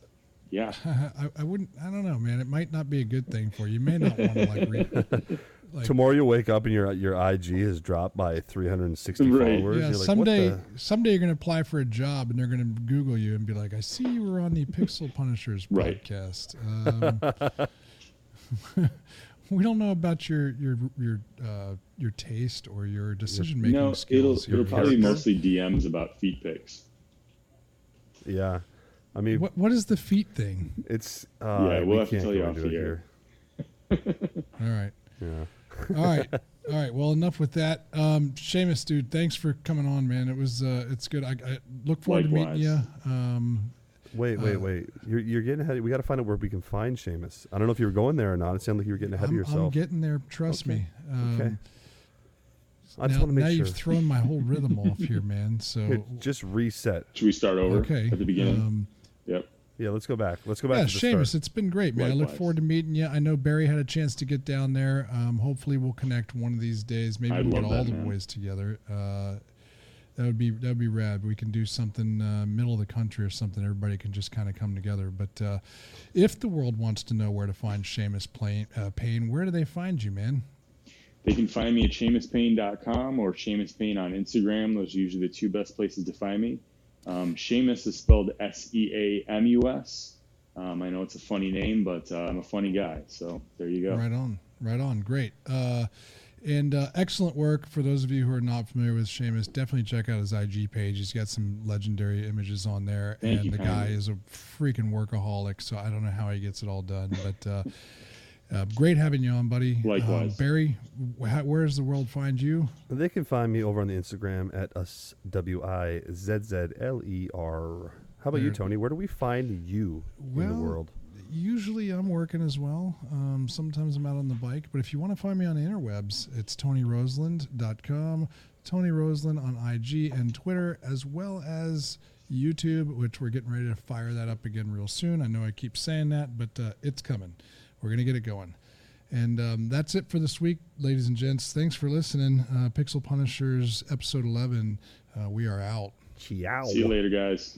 Yeah. I wouldn't. I don't know, man. It might not be a good thing for you. You may not want to Like, tomorrow you wake up and your IG has dropped by 360 Right. followers. yeah, You're like, someday you're going to apply for a job and they're going to Google you and be like, I see you were on the Pixel Punishers Right. podcast. We don't know about your taste or your decision making No, skills. it'll here. probably be mostly DMs about feet pics. Yeah. I mean, What is the feet thing? it's Yeah, we'll we have to can't tell go you off into the it air. All right. Yeah. All right. Well, enough with that. Seamus, dude, thanks for coming on, man. It was it's good. I look forward to meeting you. Wait. You're getting ahead. We got to find out where we can find Seamus. I don't know if you were going there or not. It sounded like you were getting ahead of I'm yourself. getting there. Trust me. Okay. I just Now, want to make sure. you've thrown my whole rhythm off here, man. So Here, just reset. Should we start over okay. at the beginning? Yep. Yeah, let's go back. Let's go back Yeah, to the Seamus, start. it's been great, man. I look Likewise. forward to meeting you. I know Barry had a chance to get down there. Hopefully, we'll connect one of these days. Maybe I'd we'll get love all that, the man. boys together. That would be rad. We can do something middle of the country or something. Everybody can just kind of come together. But if the world wants to know where to find Seamus Payne, where do they find you, man? They can find me at SeamusPayne.com or Seamus Payne on Instagram. Those are usually the two best places to find me. Seamus is spelled Seamus. I know it's a funny name, but I'm a funny guy. So there you go. Right on. Great. And excellent work. For those of you who are not familiar with Seamus, definitely check out his IG page. He's got some legendary images on there. Thank you the guy kindly. is a freaking workaholic, so I don't know how he gets it all done. But great having you on, buddy. Likewise. Barry, where does the world find you? They can find me over on the Instagram at SWIZZLER. How about you, There- Tony? Where do we find you in the Well, world? Usually I'm working as well. Sometimes I'm out on the bike. But if you want to find me on the interwebs, it's TonyRoseland.com, Tony Roseland on IG and Twitter, as well as YouTube, which we're getting ready to fire that up again real soon. I know I keep saying that, but it's coming. We're going to get it going. And that's it for this week, ladies and gents. Thanks for listening. Pixel Punishers, episode 11. We are out. Ciao. See you later, guys.